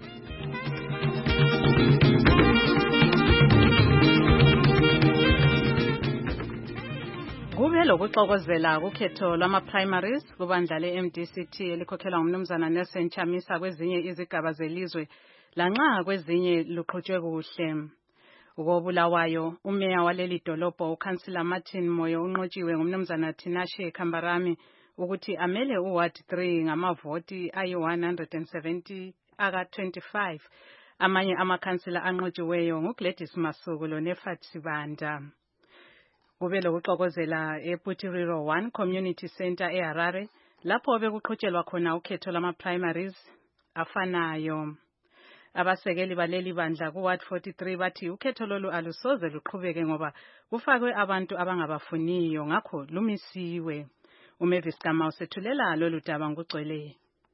Kube lokuxokozela kukhetho lwama-primaries kubandla le-MDCT elikhokhelwa ngumnumzana Nelson Chamisa kwezinye izigaba zelizwe lanxa kwezinye luqhutshwe kuhle. Ukobulawayo umeya waleli dolobho ukansila Martin Moyo unqotshiwe ngumnumzana Tinashe Kambarami ukuthi amele uWard 3 ngamavoti ayi-170 aka-25. Amanye amakhansila anqotshiweyo nguGladys Masuku loNefat Sibanda. Kube lokuxokozela ePutiriro 1 Community Center eHarare lapho bekuqhutshelwa khona ukhetho lwama-primaries afanayo. Abasekeli baleli bandla kuWard 43 bathi ukhetho lolu alusoze luqhubeke ngoba kufakwe abantu abangabafuniyo ngakho lumisiwe. Umavis Kama usethulela lolu daba ngugcwele.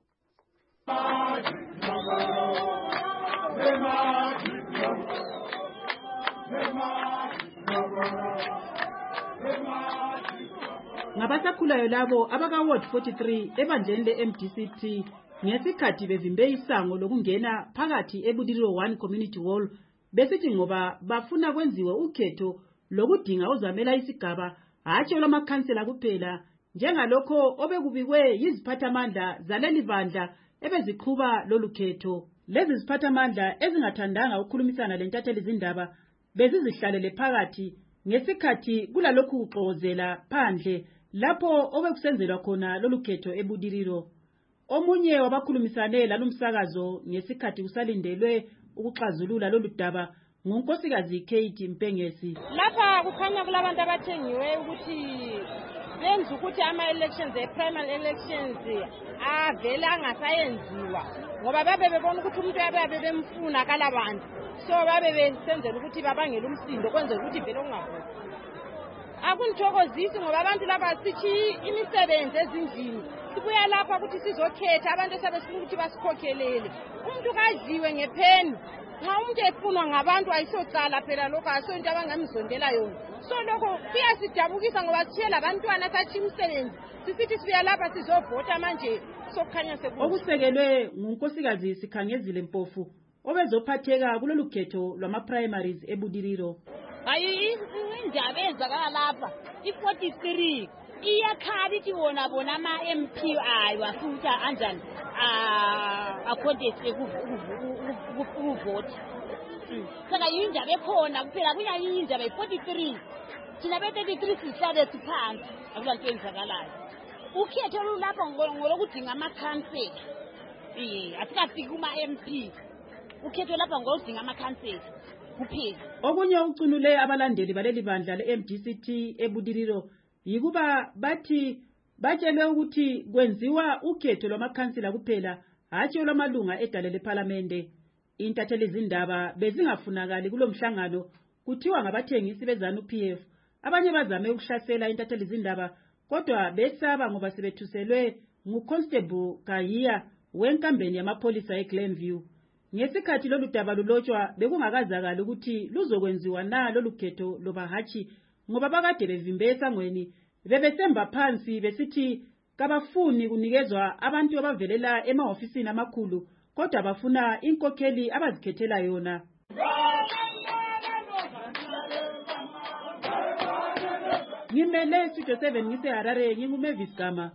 Ngabasakhulayo labo abaka Ward 43 ebandleni le-MDCT ngesikhathi bevimbe isango lokungena phakathi eBudiriro 1 Community Hall besithi ngoba bafuna kwenziwe ukhetho lokudinga uzamela isigaba hatshi lwamakhansela kuphela njengalokho obekubikwe yiziphathamandla zaleli bandla ebeziqhuba lolu khetho. Lezi ziphathamandla ezingathandanga ukukhulumisana lentatheli zindaba bezizihlalele phakathi ngesikhathi kulalokhu kuxokozela phandle lapho obekusenzelwa khona lolu khetho eBudiriro. Omunye wabakhulumisane lalumsakazo ngesikhathi kusalindelwe ukuxazulula lolu daba ngunkosikazi Kate Mpengesi. Lapha kukhanya kulabantu abathengiwe ukuthi benza ukuthi ama-elections primary elections avele angasayenziwa ngoba babe bebona ukuthi umuntu yabe bemfuna kalabantu so babe besenzela ukuthi babangele umsindo kwenzela ukuthi vele ungavoti. Akungithokozisi ngoba abantu laba sithi imisebenzi ezindlini sibuya lapha ukuthi sizokhetha abantu esabesifuna ukuthi basikhokhelele. Umuntu kadliwe ngepheni nxa umuntu efunwa ngabantu ayisocala phela lokho asonto abangamzondela yona. So lokho kuyasidabukisa ngoba sithiye labantwana sathi imisebenzi sisithi sibuya lapha sizovota manje sokukhanya sekuthi. Okusekelwe ngunkosikazi Sikhangezile Mpofu obezophatheka kulolu khetho lwama-primaries eBudiriro. Hayi indaba ezakala lapha i-43 iyakhala ithi wona bona ama-MP ayo afuna anjani akhondese ukuvota. Saka yindaba ekhona kuphela kunyanye indaba i-43 thina be-33 sihlale siphansi akulanto enzakalayo. Ukhetho lulapha ngolokudinga amakhansela asikafiki kuma-MP. Ukhetho lapha ngoludinga amakhansela kuphela. Okunye ucunule abalandeli baleli bandla le-MDCT eBudiriro yikuba bathi batshelwe ukuthi kwenziwa ukhetho lwamakhansela kuphela hatshi lwamalunga edale leParliamente. Intatheli zindaba bezingafunakali kulomhlangano kuthiwa ngabathengisi beZANU-PF. Abanye bazame ukuhlasela intatheli zindaba kodwa besaba ngoba sebethuselwe nguConstable Kahiya wenkambeni yamapholisa eGlenview. Ngesikhathi lolu daba lulotshwa bekungakazakala ukuthi luzokwenziwa na lolu khetho loba hatshi ngoba bakade bevimbe esangweni bebesemba phansi besithi kabafuni kunikezwa abantu abavelela emahofisini amakhulu kodwa bafuna inkokheli abazikhethela yona. Ngimele Studio 7 ngise Harare nginguMavis Gama.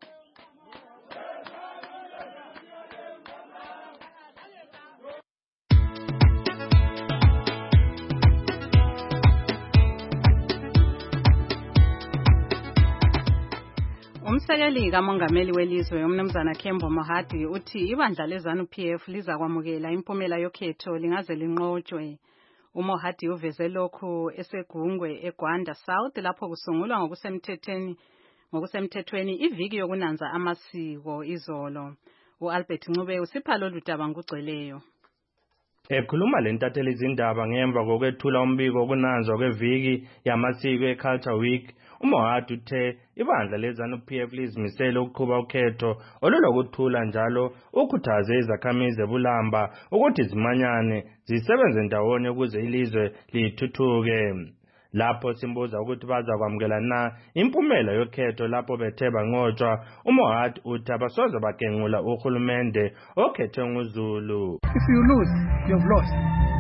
Umsekeli kamongameli welizwe umnumzana Kembo Mohadi uthi ibandla leZANU-PF lizakwamukela impumela yokhetho lingaze linqotshwe. UMohadi uveze lokhu esegungwe eGwanda South lapho kusungulwa ngokusemthethweni iviki yokunanza amasiko izolo. uAlbert Ncube usipha lolu daba ngugcweleyo. Ekhuluma lentatheli izindaba ngemva kokwethula umbiko wokunanzwa kweviki yamasiko eCulture Week, uMohadi uthe ibandla leZANU-PF lizimisele ukuqhuba ukhetho olulokuthula njalo ukhuthaze izakhamizi eBulamba ukuthi zimanyane zisebenze ndawonye ukuze ilizwe lithuthuke. Lapho simbuza ukuthi bazakwamukela na impumela yokhetho lapho bethe banqotshwa, uMohadi uthi abasoze bagengula uhulumende okhethwe nguZulu. If you lose, you've lost.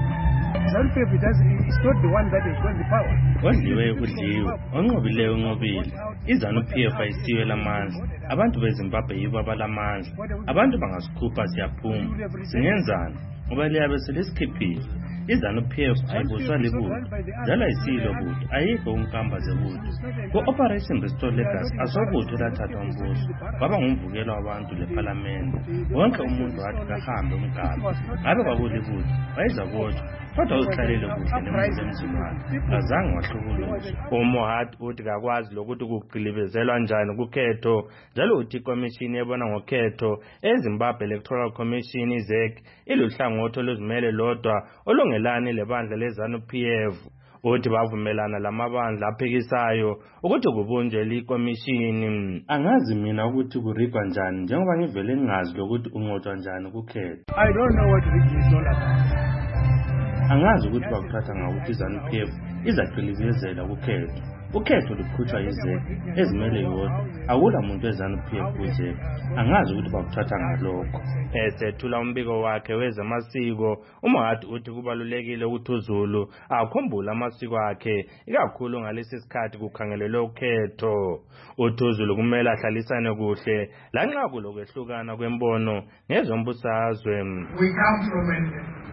ZANU-PF is not the one that has got the power. Odliwe udliwe, onqobileyo unqobile. iZANU-PF ayisiwe lamandla. Abantu beZimbabwe yibo abalamandla. Abantu bangasikhupha siyaphuma. Singenzani? Ngoba liyabe selisikhiphile. iZANU-PF ayibuswa libutho, njalo ayisilo butho, ayikho unkamba zebutho. Ku-Operation Restore Legacy asobutho lathatha umbuso, kwaba ngumvukelo wabantu lePhalamende. Wonke umuntu wathi kahambe umgaba. Ngabe kwakulibutho, bayizabotshwa, kodwa uzihlalele kuhle nemuntu emzimane, kazange wahlukuluzwa. uMohadi uthi kakwazi lokuthi kugqilibezelwa njani kukhetho, njalo uthi ikomishini ebona ngokhetho eZimbabwe Electoral Commission iZEC iluhlangothi oluzimele lodwa olungelani lebandla leZANU-PF. Uthi bavumelana lamabandla aphikisayo ukuthi kubunjwe likomishini. Angazi mina ukuthi kurigwa njani njengoba ngivele ngingazi lokuthi unqotshwa njani kukhetho. I don't know what rigging is all about. Angazi ukuthi bakuthatha ngokuthi iZANU-PF izaqilibezela kukhetho. Ukhetho lukhutshwa yiZEC ezimele yodwa, akula muntu weZANU-PF kuZEC. Angazi ukuthi bakuthatha ngalokho. Esethula umbiko wakhe wezamasiko, uMohadi uthi kubalulekile ukuthi uZulu akhumbule amasiko akhe, ikakhulu ngalesi sikhathi kukhangelelwe ukhetho. Uthi uZulu kumele ahlalisane kuhle lanxa kulokwehlukana kwembono ngezombusazwe. We come from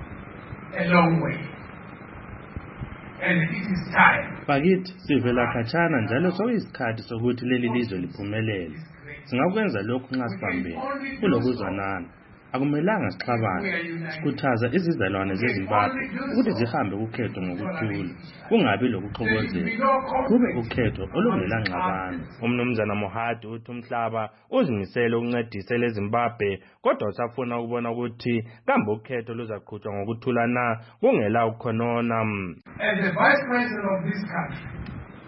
a long way. And it is time. Bakithi sivela khatshana njalo sokuyisikhathi sokuthi leli lizwe liphumelele. Singakwenza lokhu nxa sibambene kulokuzwanana. Akumelanga sixabane. Sikhuthaza izizalwane zeZimbabwe ukuthi zihambe ukhetho ngokuthula, kungabi lokuxokozela. Kube ukhetho olungela ngxabano. Umnumzana Moahadi uthi umhlaba uzimisele ukuncedisa leZimbabwe, kodwa usafuna ukubona ukuthi kambe ukhetho luzaqhutshwa ngokuthula na kungela ukhonona. As the vice president of this country,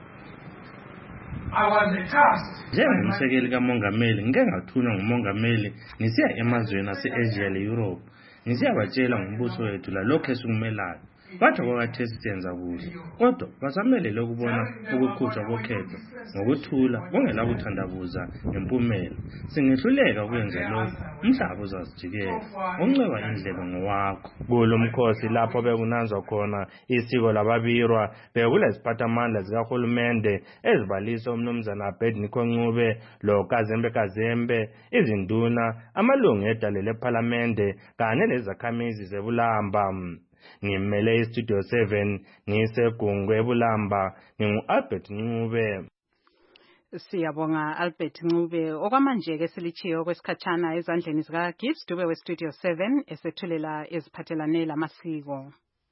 njengomsekeli kamongameli ngike ngathunywa ngumongameli ngisiya emazweni ase-Asia le-Europe ngisiyabatshela ngombuso wethu lalokho esikumelayo. Bathi kwakhathesi siyenza kuhle, kodwa basamelele ukubona ukukhutshwa kokhetho ngokuthula kungela kuthandabuza ngempumela. Singehluleka ukwenza lokho, umhlaba uzazijikela, unceba indlebe ngowakho. Kulo mkhosi lapho bekunanzwa khona isiko lababirwa bekuleziphathamandla zikahulumende ezibalisa umnumzana Abednego Ncube lo Kazembe, izinduna, amalungu edale lePhalamende kanye lezakhamizi zeBulamba. Ngimele iStudio 7 ngisegungwe eBulamba, ngingu-Albert Ncube. Siyabonga Albert Ncube. Okwamanje ke silichiyo kwesikhatshana ezandleni zika Gibbs Dube weStudio 7 esethulela eziphathelane lamasiko.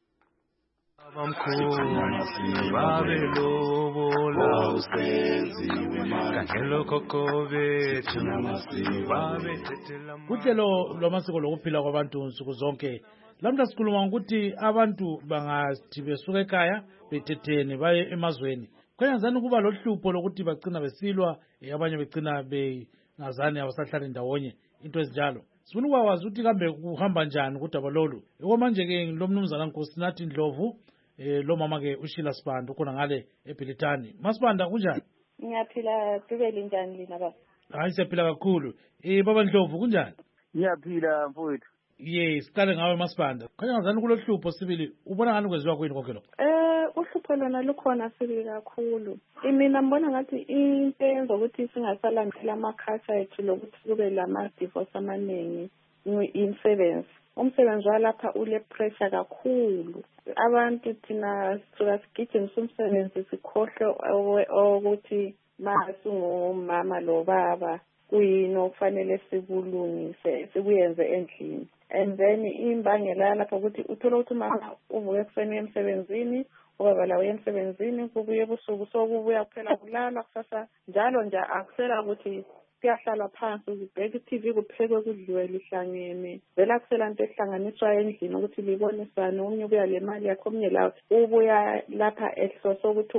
Kuhlelo lwamasiko lokuphila kwabantu nsuku zonke. Lamhla sikhuluma ukuthi abantu bangathi besuka ekhaya bethethene baye emazweni. Kwenzani ukuba lohlupho lokuthi bagcina besilwa, abanye begcina bengazani abasahlala ndawonye, into ezinjalo. sifuna ukwazi ukuthi kambe kuhamba njani kudaba lolu. Okwamanje-ke lo mnumzana Nkosinathi Ndlovu lo mama-ke uSheila Sibanda ukhona ngale eBhilitani. Masibanda kunjani? Ngiyaphila Dubeli, njani lina baba? Hayi siyaphila kakhulu. Baba Ndlovu kunjani? Ngiyaphila mfowethu. Yes, siqale ngawe Masibanda. Khanya ngazani kulo hlupho sibili ubona ngani kwenziwa kuyini konke lokho? Uhlupho lona lukhona sibili kakhulu. Mina ngibona ngathi into eyenza ukuthi singasalandela amakhasa ethu lokuthi kube lama-divorce amaningi imisebenzi. Umsebenzi walapha ule pressure kakhulu. Abantu thina sisuka sigijimisa umsebenzi sikhohlwe ukuthi masingumama lo baba kuyini okufanele sikulungise sikuyenze endlini. And then imbangela lapha ukuthi uthola ukuthi umama uvuke ekuseni emsebenzini, ubaba lawo emsebenzini, kubuye ebusuku sokubuya kuphela kulala kusasa njalo nje akusela ukuthi kuyahlalwa phansi ubheke iTV kuphekwe kudliwe lihlangene. Vela kusela into ehlanganiswa endlini ukuthi libonisane, omunye ubuya le mali yakho, omunye lawo ubuya lapha ehloso ukuthi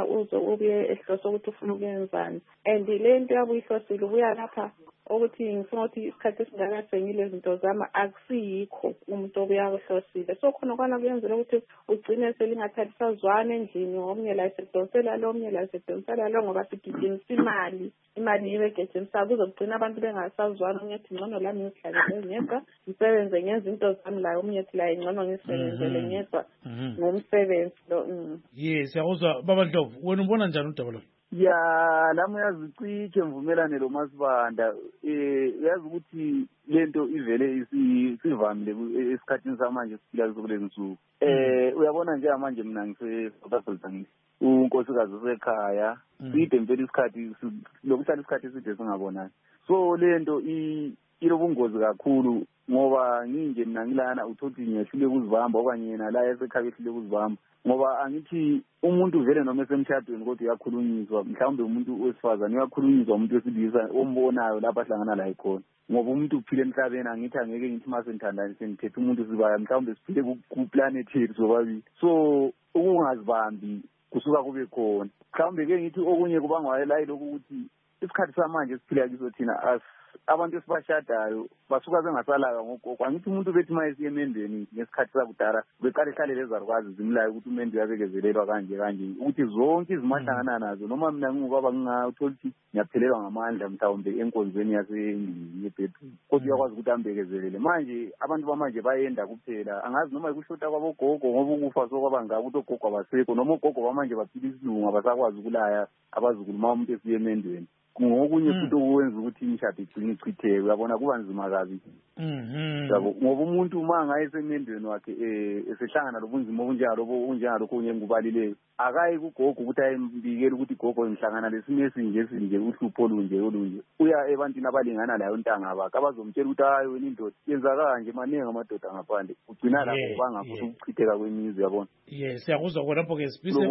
ubuye ehloso ukuthi ufuna ukuyenzani. And le nto yabuyihlosile ubuya lapha ukuthi ngifuna ukuthi isikhathi esingakasengile zinto zami akusikho umuntu obuya kuhlosile. So khona kwana kuyenzela ukuthi ugcine selingathathi sazwana endlini, omunye la esedonsela lo, omunye la esedonsela lo, ngoba sigijimisa imali ibegejimisa kuzogcina abantu bengasazwana. Omunye ethi ngcono lami ngihlalele ngedwa ngisebenze ngenza into zami, la omunye ethi la ngcono ngisebenzele ngedwa ngomsebenzi lo. Yes, siyakuzwa baba Ndlovu, wena ubona njani udaba lo? Ya lami uyazicishe mvumelane lo Masibanda. Uyazi ukuthi lento ivele isivamile esikhathini samanje siphila kulezi nsuku. Uyabona nje manje mina ngise-South Africa ngithi unkosikazi usekhaya side mpela isikhathi lokuhlala isikhathi eside singabonani. So lento ilobungozi kakhulu ngoba nginje mina ngilana uthothi ngiyehlule ukuzibamba okanye yena la esekhaya ehlule ukuzibamba, ngoba angithi umuntu vele noma esemshadweni kodwa uyakhulunyiswa, mhlawumbe umuntu wesifazane uyakhulunyiswa umuntu wesilisa ombonayo lapha ahlangana la khona, ngoba umuntu uphile emhlabeni. Angithi angeke ngithi mase ngithandana sengithethe umuntu sibaya, mhlawumbe siphile ku-planet yethu sobabili. So ukungazibambi kusuka kube khona. Mhlawumbe ke ngithi okunye kubangwa la lokhu ukuthi isikhathi samanje siphila kiso thina abantu esibashadayo basuka bengasalaka ngogogo. Angithi umuntu bethi mayesiye emendweni ngesikhathi sakudala beqale hlale lezarukwazi zimlayo ukuthi umende uyabekezelelwa kanje ukuthi zonke izimahlangana nazo, noma mina ngingubaba ngingathola ukuthi ngiyaphelelwa ngamandla mhlawumbe enkonzweni yebhedroom, kodwa uyakwazi ukuthi ambekezelele. Manje abantu bamanje bayenda kuphela, angazi noma ikushota kwabogogo ngoba ukufa sokwaba ngaka ukuthi ogogo abasekho, noma ogogo bamanje baphila isilungu abasakwazi ukulaya abazukulu uma umuntu esiye emendweni. Ngokunye futhi okwenza ukuthi imishado igcine ichitheke, uyabona kuba nzima kabi. Yabo ngoba umuntu uma ngayesemendweni wakhe esehlangana lobunzima obunjengalokho kunye ngubalileyo, akayi kugogo ukuthi ayembikele ukuthi gogo ngihlangana lesimo esinje uhlupho olunje. Uya ebantwini abalingana layo ntanga bakhe abazomtshela ukuthi hayi wena indoda yenza kanje, maningi amadoda ngaphandle, ugcina lapho bangafuna ukuchitheka kwemizwe, yabona. Yes, siyakuzwa khonapho-ke sibise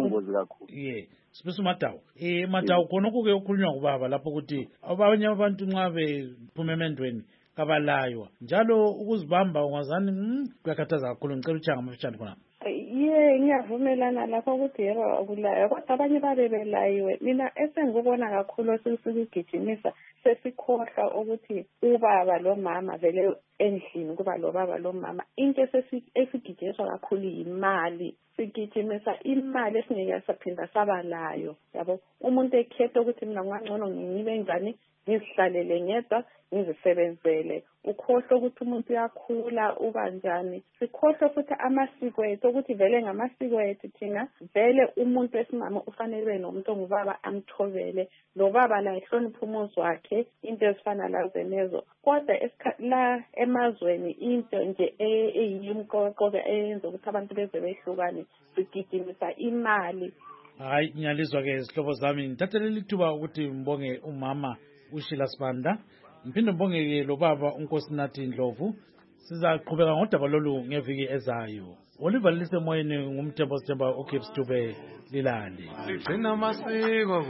sibise uMadawu. Madawu khonokho-ke ukhulunywa ngubaba lapho ukuthi abanye abantu nxa bephuma emendweni kabalaywa njalo ukuzibamba ungazani kuyakhathaza kakhulu. Ngicela uthanga amafitshane khona. Ngiyavumelana lapho ukuthi yebo akulayo, kodwa abanye babe belayiwe. Mina esengikubona kakhulu esikugijimisa sesikhohlwa ukuthi ubaba lo mama vele endlini kuba lo baba lo mama, into esigijimiswa kakhulu yimali. Sigijimisa imali esingeke saphinda sabalayo, yabo. Umuntu ekhetha ukuthi mina ngangcono ngibe njani, ngizihlalele ngedwa ngizisebenzele. Ukhohlwa ukuthi umuntu uyakhula uba njani. Sikhohlwa futhi amasiko ethu ukuthi vele ngamasiko ethu thina vele umuntu wesimama ufanele nomuntu ongubaba amthobele, lo baba la ehlonipha umuzi wakhe, into ezifana lazo nezo. Kodwa la emazweni into nje eyimqoqo eyenza ukuthi abantu beze behlukane, sigijimisa imali. Hayi, ngiyalizwa-ke izihlobo zami. Ngithathele lithuba ukuthi mbonge umama uSheila Sibanda, ngiphinde mbonge-ke lo baba uNkosinathi Ndlovu. Sizaqhubeka ngodaba lolu ngeviki ezayo. Oliver lisemoyeni ngumthembo sithemba uGibbs Dube lilali. Sigcina amasiko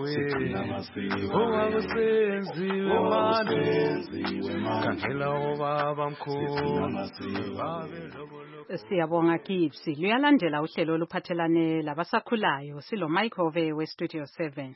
owakusenziwe manje khakhela obaba mkhulu. Siyabonga Gibbs. Luyalandela uhlelo oluphathelane labasakhulayo. Silo Mike Ove weStudio 7.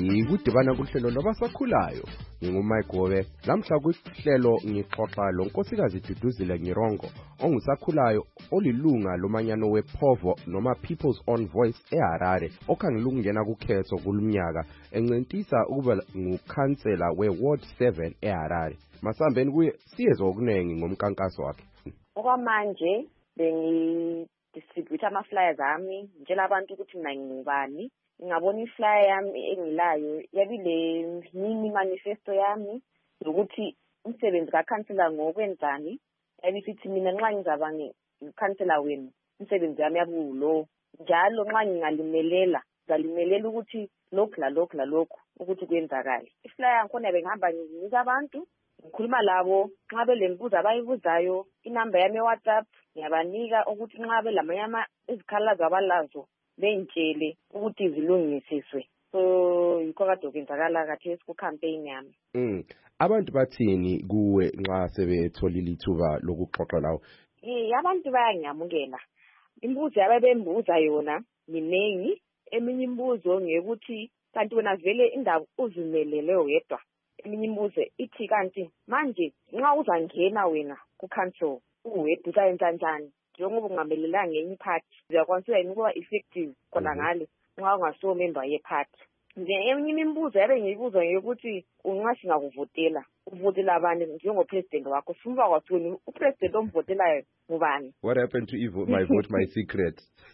ngikudibana kuhlelo lwabasakhulayo ngingumike Gobe namhla kuhlelo ngixoxa lo nkosikazi Duduzile Nyirongo ongusakhulayo olilunga lomanyano wePovo noma People's Own Voice eHarare okhangilungena kukhetho kulumnyaka encentisa ukuba ngukhansela weWard 7 eHarare. Masambeni kuye siyezwa okunengi ngomkankaso wakhe. Okwamanje bengidistribute ama-flyers ami ngitshela abantu ukuthi mina ngingubani. Ngabona iflyer yami engilayo yabile mini manifesto yami ukuthi umsebenzi kakhansela ngokwenzani. Yabisithi mina nxa ngizaba ngikhansela wenu umsebenzi wami yabulo. Njalo nxa ngingalimelela ngalimelela ukuthi lokhu ukuthi kuyenzakala. Iflyer yakhona bengihamba nginika abantu ngikhuluma labo nxa belembuzo abayibuzayo inamba yami WhatsApp ngiyabanika ukuthi nxa belamanyama izikhalazo abalazo bengitshele ukuthi zilungisiswe. So yikho kade kwenzakala kathesi ku campaign yami. Abantu bathini kuwe nxa sebetholile ithuba lokuxoxa lawo? Abantu bayangiyamukela. Imbuzo yabebembuza yona minengi. Eminye imbuzo ngekuthi kanti wena vele indaba uzimelele wedwa. Eminye imbuzo ithi kanti manje nxa uzangena wena ku council uwedwa uzayenza njani? Njengoba ungamelelanga ngenye party uyakwanisa yini ukuba effective khona ngale nxa ungaso member ye party. Nje eminye imibuzo yabe ngiyibuza ukuthi ungathi ngakuvotela uvotela abani njengopresident wakho sifuna kwathini upresident omvotelayo ngubani? What happened to my vote my secret?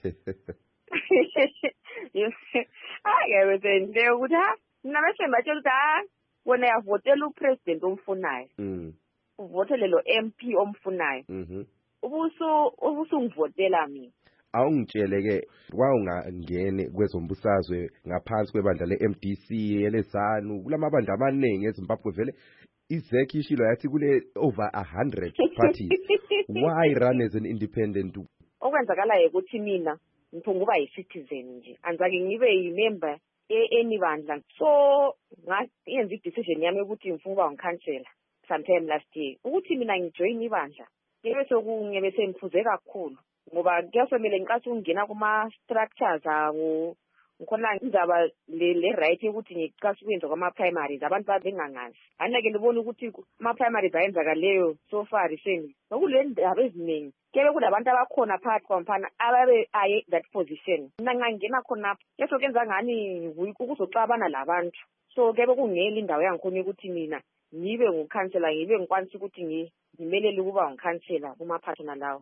Ake wethe ukuthi mina bese mbatshela ukuthi wena yavotela upresident omfunayo. Uvotele lo MP omfunayo. Ubuso ngivotela mina. Awungitshele ke wawungangene kwezombusazwe ngaphansi kwebandla leMDC elezanu kulamabandla amaningi eZimbabwe vele iZEC ishilo yathi kule over 100 parties. Why run as an independent? Okwenzakala ukuthi mina ngiphunguba yi-citizen nje anzake ngibe yi-member enibandla. So ngayenza i-decision yami ukuthi ngifuna ukuba ngikhansela sometime last year ukuthi mina ngijoin ibandla. Ngebe sengiphuze kakhulu ngoba kuyasomele ngiqashe ukungena kuma structures awo ngikhona ngizaba le right ukuthi ngiqashe ukwenza kwama primaries abantu babengangazi. Anake libona ukuthi ama primaries ayenzakaleyo so far recently nokule ndaba eziningi kebe kulabantu abakhona phakathi kwampana ababe aye that position. Mina ngangena khona yeso kenza ngani ukuzoxabana labantu. So kebe kungeli indawo yangikhona ukuthi mina ngibe ngukhansela ngibe ngikwanisa ukuthi ngimelele ukuba ngikhansela kuma partner lawo.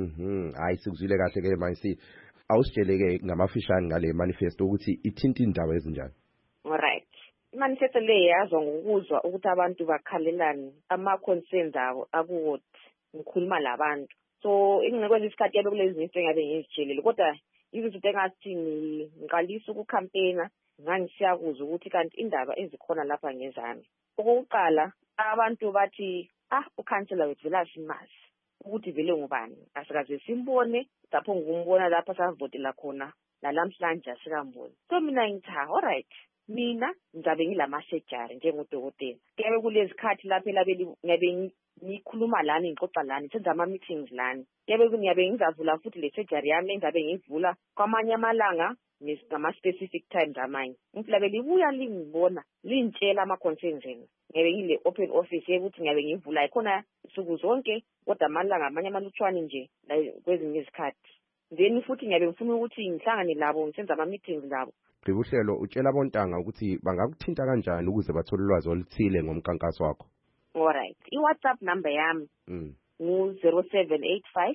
Hayi sikuzwile kahle ke manje awusitsheleke ngamafishane ngale manifesto ukuthi ithinta indawo ezinjani. Alright. Imanifesto le yazwa ngokuzwa ukuthi abantu bakhalelane ama concerns abo akuwot ngikhuluma labantu. So ingekwenza isikhathi yabe kulezi zinto engabe ngizitshelile kodwa izinto engathi ngiqalisa ukucampaigna ngangisiyakuza ukuthi kanti indaba ezikhona lapha ngezami. Okokuqala abantu bathi ukhansela wethu vela simazi ukuthi vele ngubani asikaze simbone lapho ngumbona lapha savotela khona nalamhlanje asikamboni. So mina ngithi alright mina ngizabe ngilamasejari njengodokotela kebe kulezi khathi lapha ngabe ngikhuluma lana ngixoxa lana senza ama meetings lana kebe kunyabe ngizavula futhi le surgery yami engabe ngivula kwamanye amalanga ngama specific times amanye ngiflabe libuya lingibona lintshela ama concerns enu ngabe ngile open office ukuthi ngabe ngivula ikhona insuku zonke kodwa amalanga amanye amalutshwane nje kwezinye izikhathi. Then futhi ngabe ngifuna ukuthi ngihlangane labo ngisenza ama meetings labo. Uhlelo utshela abontanga ukuthi bangakuthinta kanjani ukuze bathole ulwazi oluthile ngomkankaso wakho. Alright. I-WhatsApp number yami ngu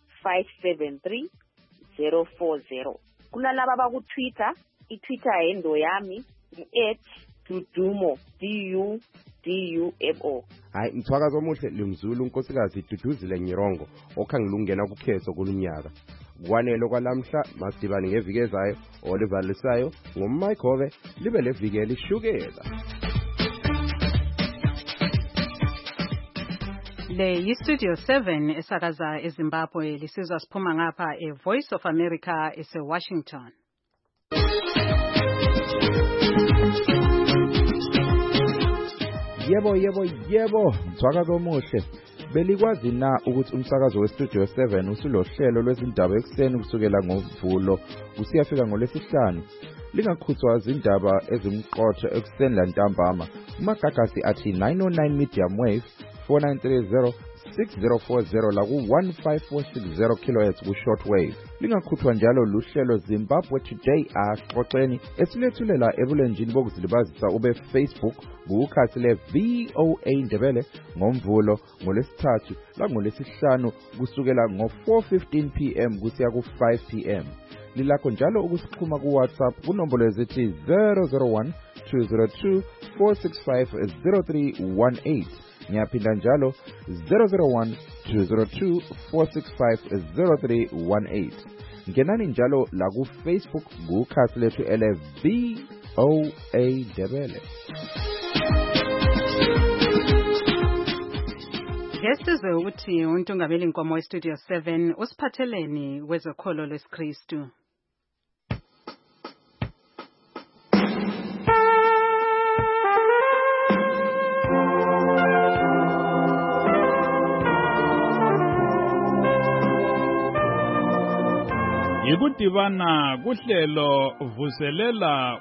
0785573040. Kulalaba baku-Twitter, i-Twitter handle yami @Dudumo DUDUMO. Hayi mthwakazo omuhle lingizulu unkosikazi Duduzile Nyirongo okhangilungena kukhetho kulumnyaka. Kwanelo kwalamhla masidibane ngeviki ezayo olivalisayo ngumike Gobe libe leviki elishukela. Le yi-Studio 7 esakaza eZimbabwe lisizwa siphuma ngapha Voice of America ese-Washington. Yebo, mthwakazo omuhle. Belikwazi na ukuthi umsakazo weStudio 7 usulohlelo lwezindaba ekseni kusukela ngoMvulo usiyafika ngoLwesihlanu. lingakhuthwa zindaba ezimqotho ekuseni lantambama kumagagasi athi 909 medium wave 4930 6040 la ku-15460 kHz ku-shortwave. Lingakhuthwa njalo luhlelo Zimbabwe Today Axoxeni esilethulela ebulenjini bokuzilibazisa ube Facebook kukhasi le-VOA Ndebele ngoMvulo, ngoLwesithathu langolwesihlanu kusukela ngo-4:15 PM kusiya ku-5 PM. Lilakho njalo ukusixhuma ku-WhatsApp kunombolo ezithi 001 202 465 0318. Ngiyaphinda njalo 001 202 465 0318. Ngenani njalo la ku Facebook kukhasi lethu ele-VOA Ndebele. Ngesizwe ukuthi uNtungameli Nkomo weStudio 7 usiphatheleni kwezokholo lwesiKristu. Yikudibana kuhlelo vuselela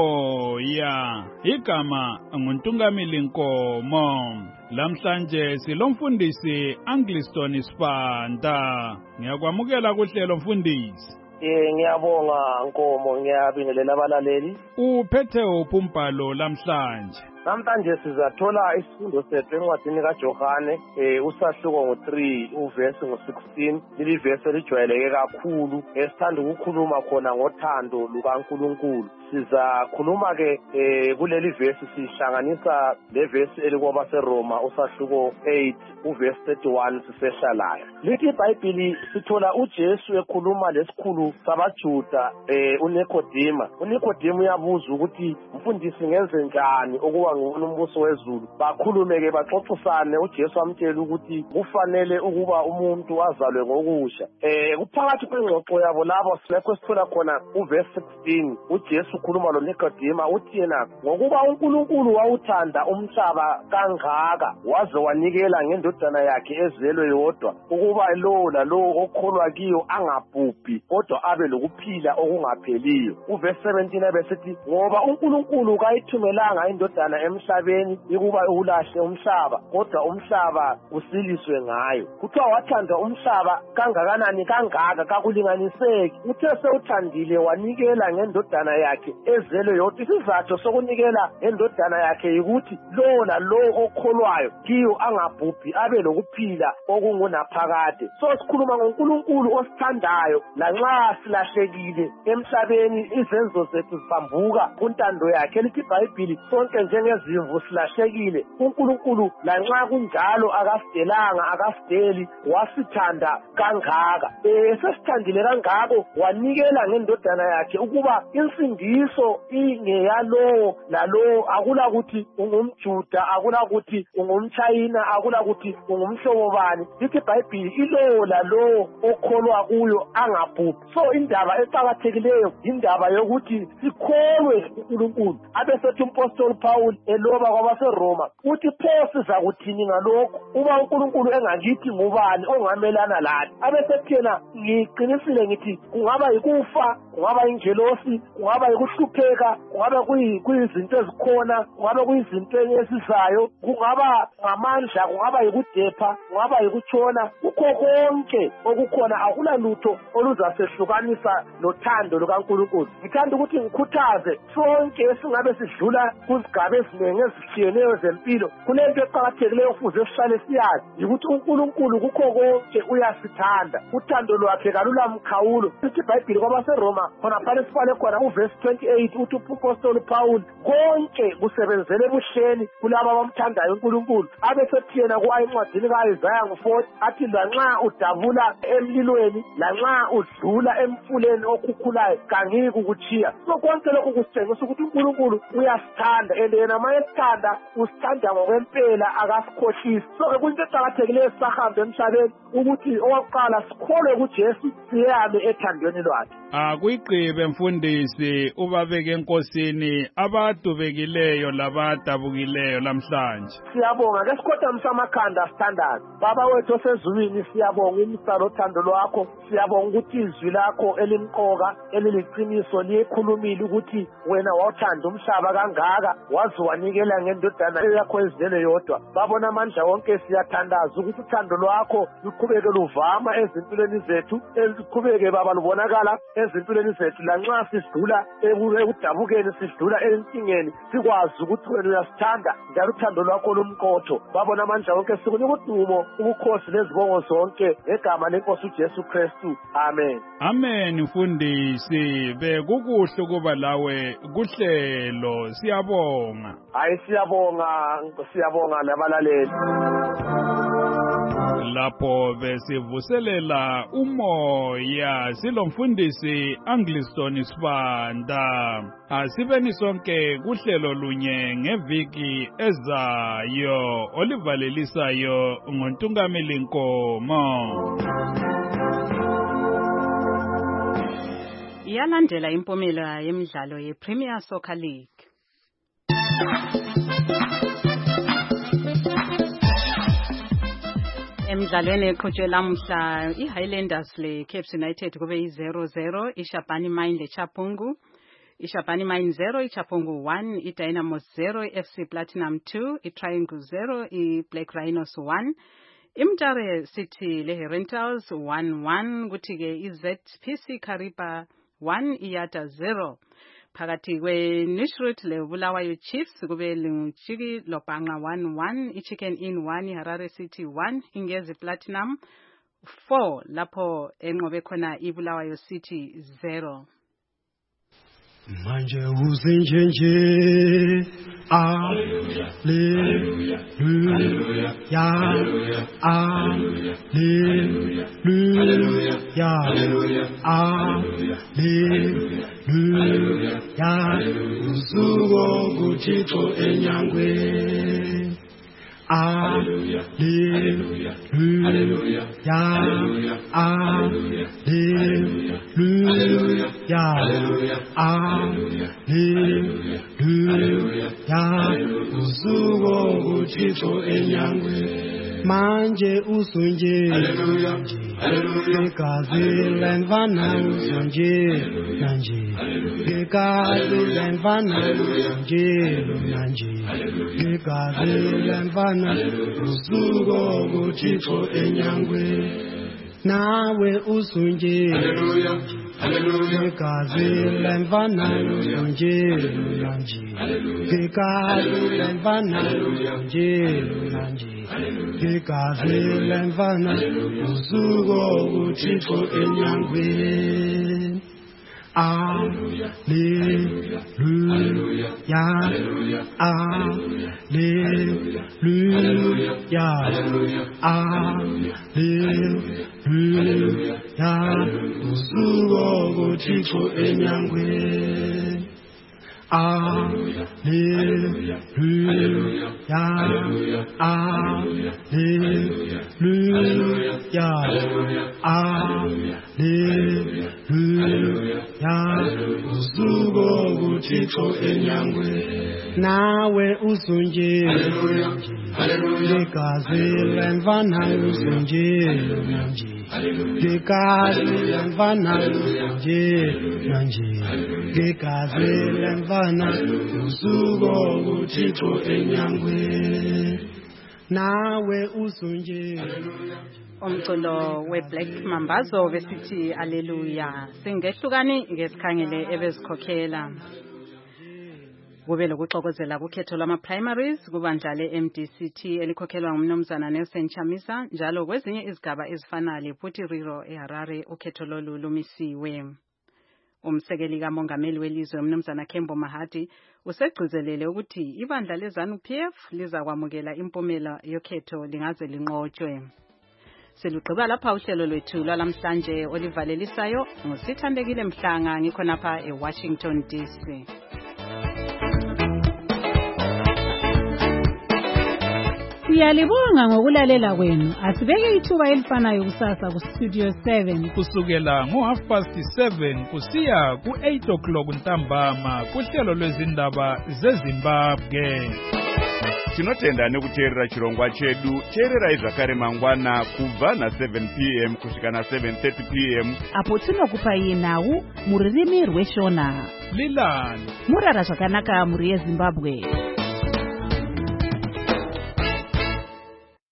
umoya. Igama nguNtungameli Nkomo. Lamhlanje silomfundisi Angliston Sibanda. Ngiyakwamukela kuhlelo mfundisi. Ngiyabonga Nkomo, ngiyabingelela abalaleli. Uphethe uphi umbhalo lamhlanje? Namhlanje sizathola isifundo sethu encwadini kaJohane usahluko ngo-3 uvesi ngo-16. Leli vesi elijwayeleke kakhulu esithanda ukukhuluma khona ngothando lukaNkulunkulu. Sizakhuluma-ke kuleli vesi sihlanganisa le vesi elikuba seRoma usahluko 8 uvesi 31 sisehlalayo. Lithi iBhayibheli sithola uJesu ekhuluma lesikhulu sabaJuda uNikodima. uNikodima uyabuza ukuthi mfundisi ngenze njani ukuba ngibona umbuso wezulu. Bakhulume-ke baxoxisane, uJesu amtshela ukuthi kufanele ukuba umuntu azalwe ngokusha. Kuphakathi kwengxoxo yabo labo silekho sithola khona uvesi 16 uJesu ukhuluma loNikodima uthi yena ngokuba uNkulunkulu wawuthanda umhlaba kangaka waze wanikela ngendodana yakhe ezelwe yodwa ukuba lo lalowo okholwa kiyo angabhubhi kodwa abe lokuphila okungapheliyo. Uvesi 17 besithi ngoba uNkulunkulu kayithumelanga indodana emhlabeni ukuba ulahle umhlaba kodwa umhlaba usiliswe ngayo. Kuthiwa wathanda umhlaba kangakanani kangaka kakulinganiseki, uthe sewuthandile wanikela ngendodana yakhe ezelwe yodwa. Isizathu sokunikela ngendodana yakhe yikuthi lo lalowo okholwayo kiyo angabhubhi abe lokuphila okungunaphakade. So sikhuluma ngoNkulunkulu osithandayo lanxa silahlekile emhlabeni izenzo zethu ziphambuka kuntando yakhe. Lithi iBhayibheli sonke njengezimvu silahlekile, uNkulunkulu lanxa kunjalo akasidelanga akasideli, wasithanda kangaka. Sesithandile kangako wanikela ngendodana yakhe ukuba insindiso ingeyalowo lalowo, akula kuthi ungumJuda, akula kuthi ungumChina, akula kuthi ungumhlobo bani. Lithi iBhayibheli ilowo lalowo okholwa kuyo angabhubhi. So indaba eqakathekileyo indaba yokuthi sikholwe uNkulunkulu. Abesethi umpostoli Paul eloba kwabaseRoma uthi pho sizakuthini ngalokho uba uNkulunkulu engakithi ngubani ongamelana lathi? Abesethi yena ngiqinisile ngithi kungaba yikufa, kungaba ingelosi, kungaba yikuhlupheka, kungaba kuyizinto ezikhona, kungaba kuyizinto ezizayo, kungaba ngamandla, kungaba yikudepha, kungaba yikutshona. Kukho konke okukhona akula lutho oluzasehlukanisa nothando lukaNkulunkulu. Ngithanda ukuthi ngikhuthaze sonke esingabe sidlula kuzigaba eziningi ezishiyeneyo zempilo, kunento eqakathekileyo fuze sihlale siyazi yikuthi uNkulunkulu kukho konke uyasithanda, uthando lwakhe kalulamkhawulo. Lithi iBhayibheli kwabaseRoma khona phakathi sibale khona uvesi 28 uthi umpostoli Paul konke kusebenzele ebuhleni kulabo abamthandayo uNkulunkulu. Abesethi yena encwadini kaIsaya ngo-40 athi lanxa udabula emlilweni, lanxa udlula emfuleni okhukhulayo kangiki kukutshiya. So konke lokhu kusitshengisa ukuthi uNkulunkulu uyasithanda, and yena ma esithanda usithanda ngokwempela akasikhohlisi. So kuyinto eqakathekileyo sisahambe emhlabeni ukuthi owakuqala sikholwe kuJesu siyame ethandweni lwakhe. uyigqibe mfundisi ubabeke enkosini abadubekileyo labadabukileyo namhlanje. Siyabonga ke sikhothamisa amakhanda standard. Baba wethu osezulwini siyabonga umsalo othando lwakho. Siyabonga ukuthi izwi lakho elimqoka eliliqiniso liyekhulumile ukuthi wena wawuthanda umhlaba kangaka waze wanikela ngendodana yakho ezele yodwa. Babona amandla wonke siyathandaza ukuthi uthando lwakho luqhubeke luvama ezimpilweni zethu, eziqhubeke baba lubonakala ezimpilweni zethu lanxa sisidlula ekudabukeni sisidlula enkingeni sikwazi ukuthi wena uyasithanda njalo uthando lwakho lumqotho. Babona amandla wonke sikunika udumo ubukhosi lezibongo zonke ngegama lenkosi uJesu Kristu. Amen. Amen mfundisi bekukuhle ukuba lawe kuhlelo siyabonga. Hayi siyabonga labalaleli. Lapho besivuselela umoya silomfundisi Angliston Sibanda. Asibeni sonke kuhlelo lunye ngeviki ezayo olivalelisayo ngoNtungameli Nkomo. Iyalandela impumela yemidlalo yePremier Soccer League. Emidlalweni eqhutshwe lamhla iHighlanders leCapes United kube yi-0-0, iShabani Mine leChapungu, iShabani Mine 0, iChapungu 1, iDynamos 0, iFC Platinum 2, iTriangle 0, iBlack Rhinos 1, iMtare City leHerentals 1-1, kuthi-ke iZPC Kariba 1, iYata 0. Phakathi kweNishroot leBulawayo Chiefs kube linguJiki Lobhanga 1-1, iChicken Inn 1, iHarare City 1, iNgezi Platinum 4, lapho enqobe khona iBulawayo City 0. Manje uzinjenje Hallelujah Hallelujah Hallelujah Hallelujah Hallelujah Hallelujah usuku kuThixo enyangweni. Hallelujah Hallelujah Hallelujah Hallelujah Hallelujah Hallelujah Hallelujah Hallelujah usuku kuThixo enyangweni. Manje usunje Hallelujah Hallelujah Igazi lemvana usunje nanje Igazi lemvana usunje nanje Igazi lemvana usuku kuThixo enyangweni. Nawe usunje Hallelujah Hallelujah Igazi lemvana usunje nanje Igazi lemvana usunje nanje Igazi lemvana usuku kuThixo enyangweni. Hallelujah Hallelujah Hallelujah Hallelujah Hallelujah Hallelujah usuku kuThixo enyangweni. Hallelujah Hallelujah Hallelujah Hallelujah Hallelujah usuku kuThixo enyangweni. Nawe usunje Hallelujah Hallelujah Igazi lemvana usunje nanje Igazi lemvana usunje nanje Igazi lemvana usuku kuThixo enyangweni. Nawe usunje Umculo weBlack Mambazo besithi haleluya. Singehlukani ngesikhangele ebezikhokhela. Kube lokuxokozela kukhetho lwama-primaries kubandla le-MDCT elikhokhelwa ngumnumzana Nelson Chamisa, njalo kwezinye izigaba ezifana leButiriro eHarare ukhetho lolu lumisiwe. Umsekeli kamongameli welizwe umnumzana Kembo Mahadi usegcizelele ukuthi ibandla leZANU-PF lizakwamukela impumela yokhetho lingaze linqotshwe. Selugqiba lapha uhlelo lwethu lwalamhlanje olivalelisayo ngusithandekile Mhlanga ngikhonapha eWashington DC. Siyalibonga ngokulalela kwenu. Asibeke ithuba elifanayo kusasa ku Studio 7 kusukela ngo7:30 kusiya ku8 ntambama kuhlelo lwezindaba zeZimbabwe. Tinotenda nekuteerera chirongwa chedu. Teererai zvakare mangwana kubva na7 p.m. kusvika na7:30 p.m. apo tinokupai nhau muririmi rweshona. Lilani murara zvakanaka muri yeZimbabwe.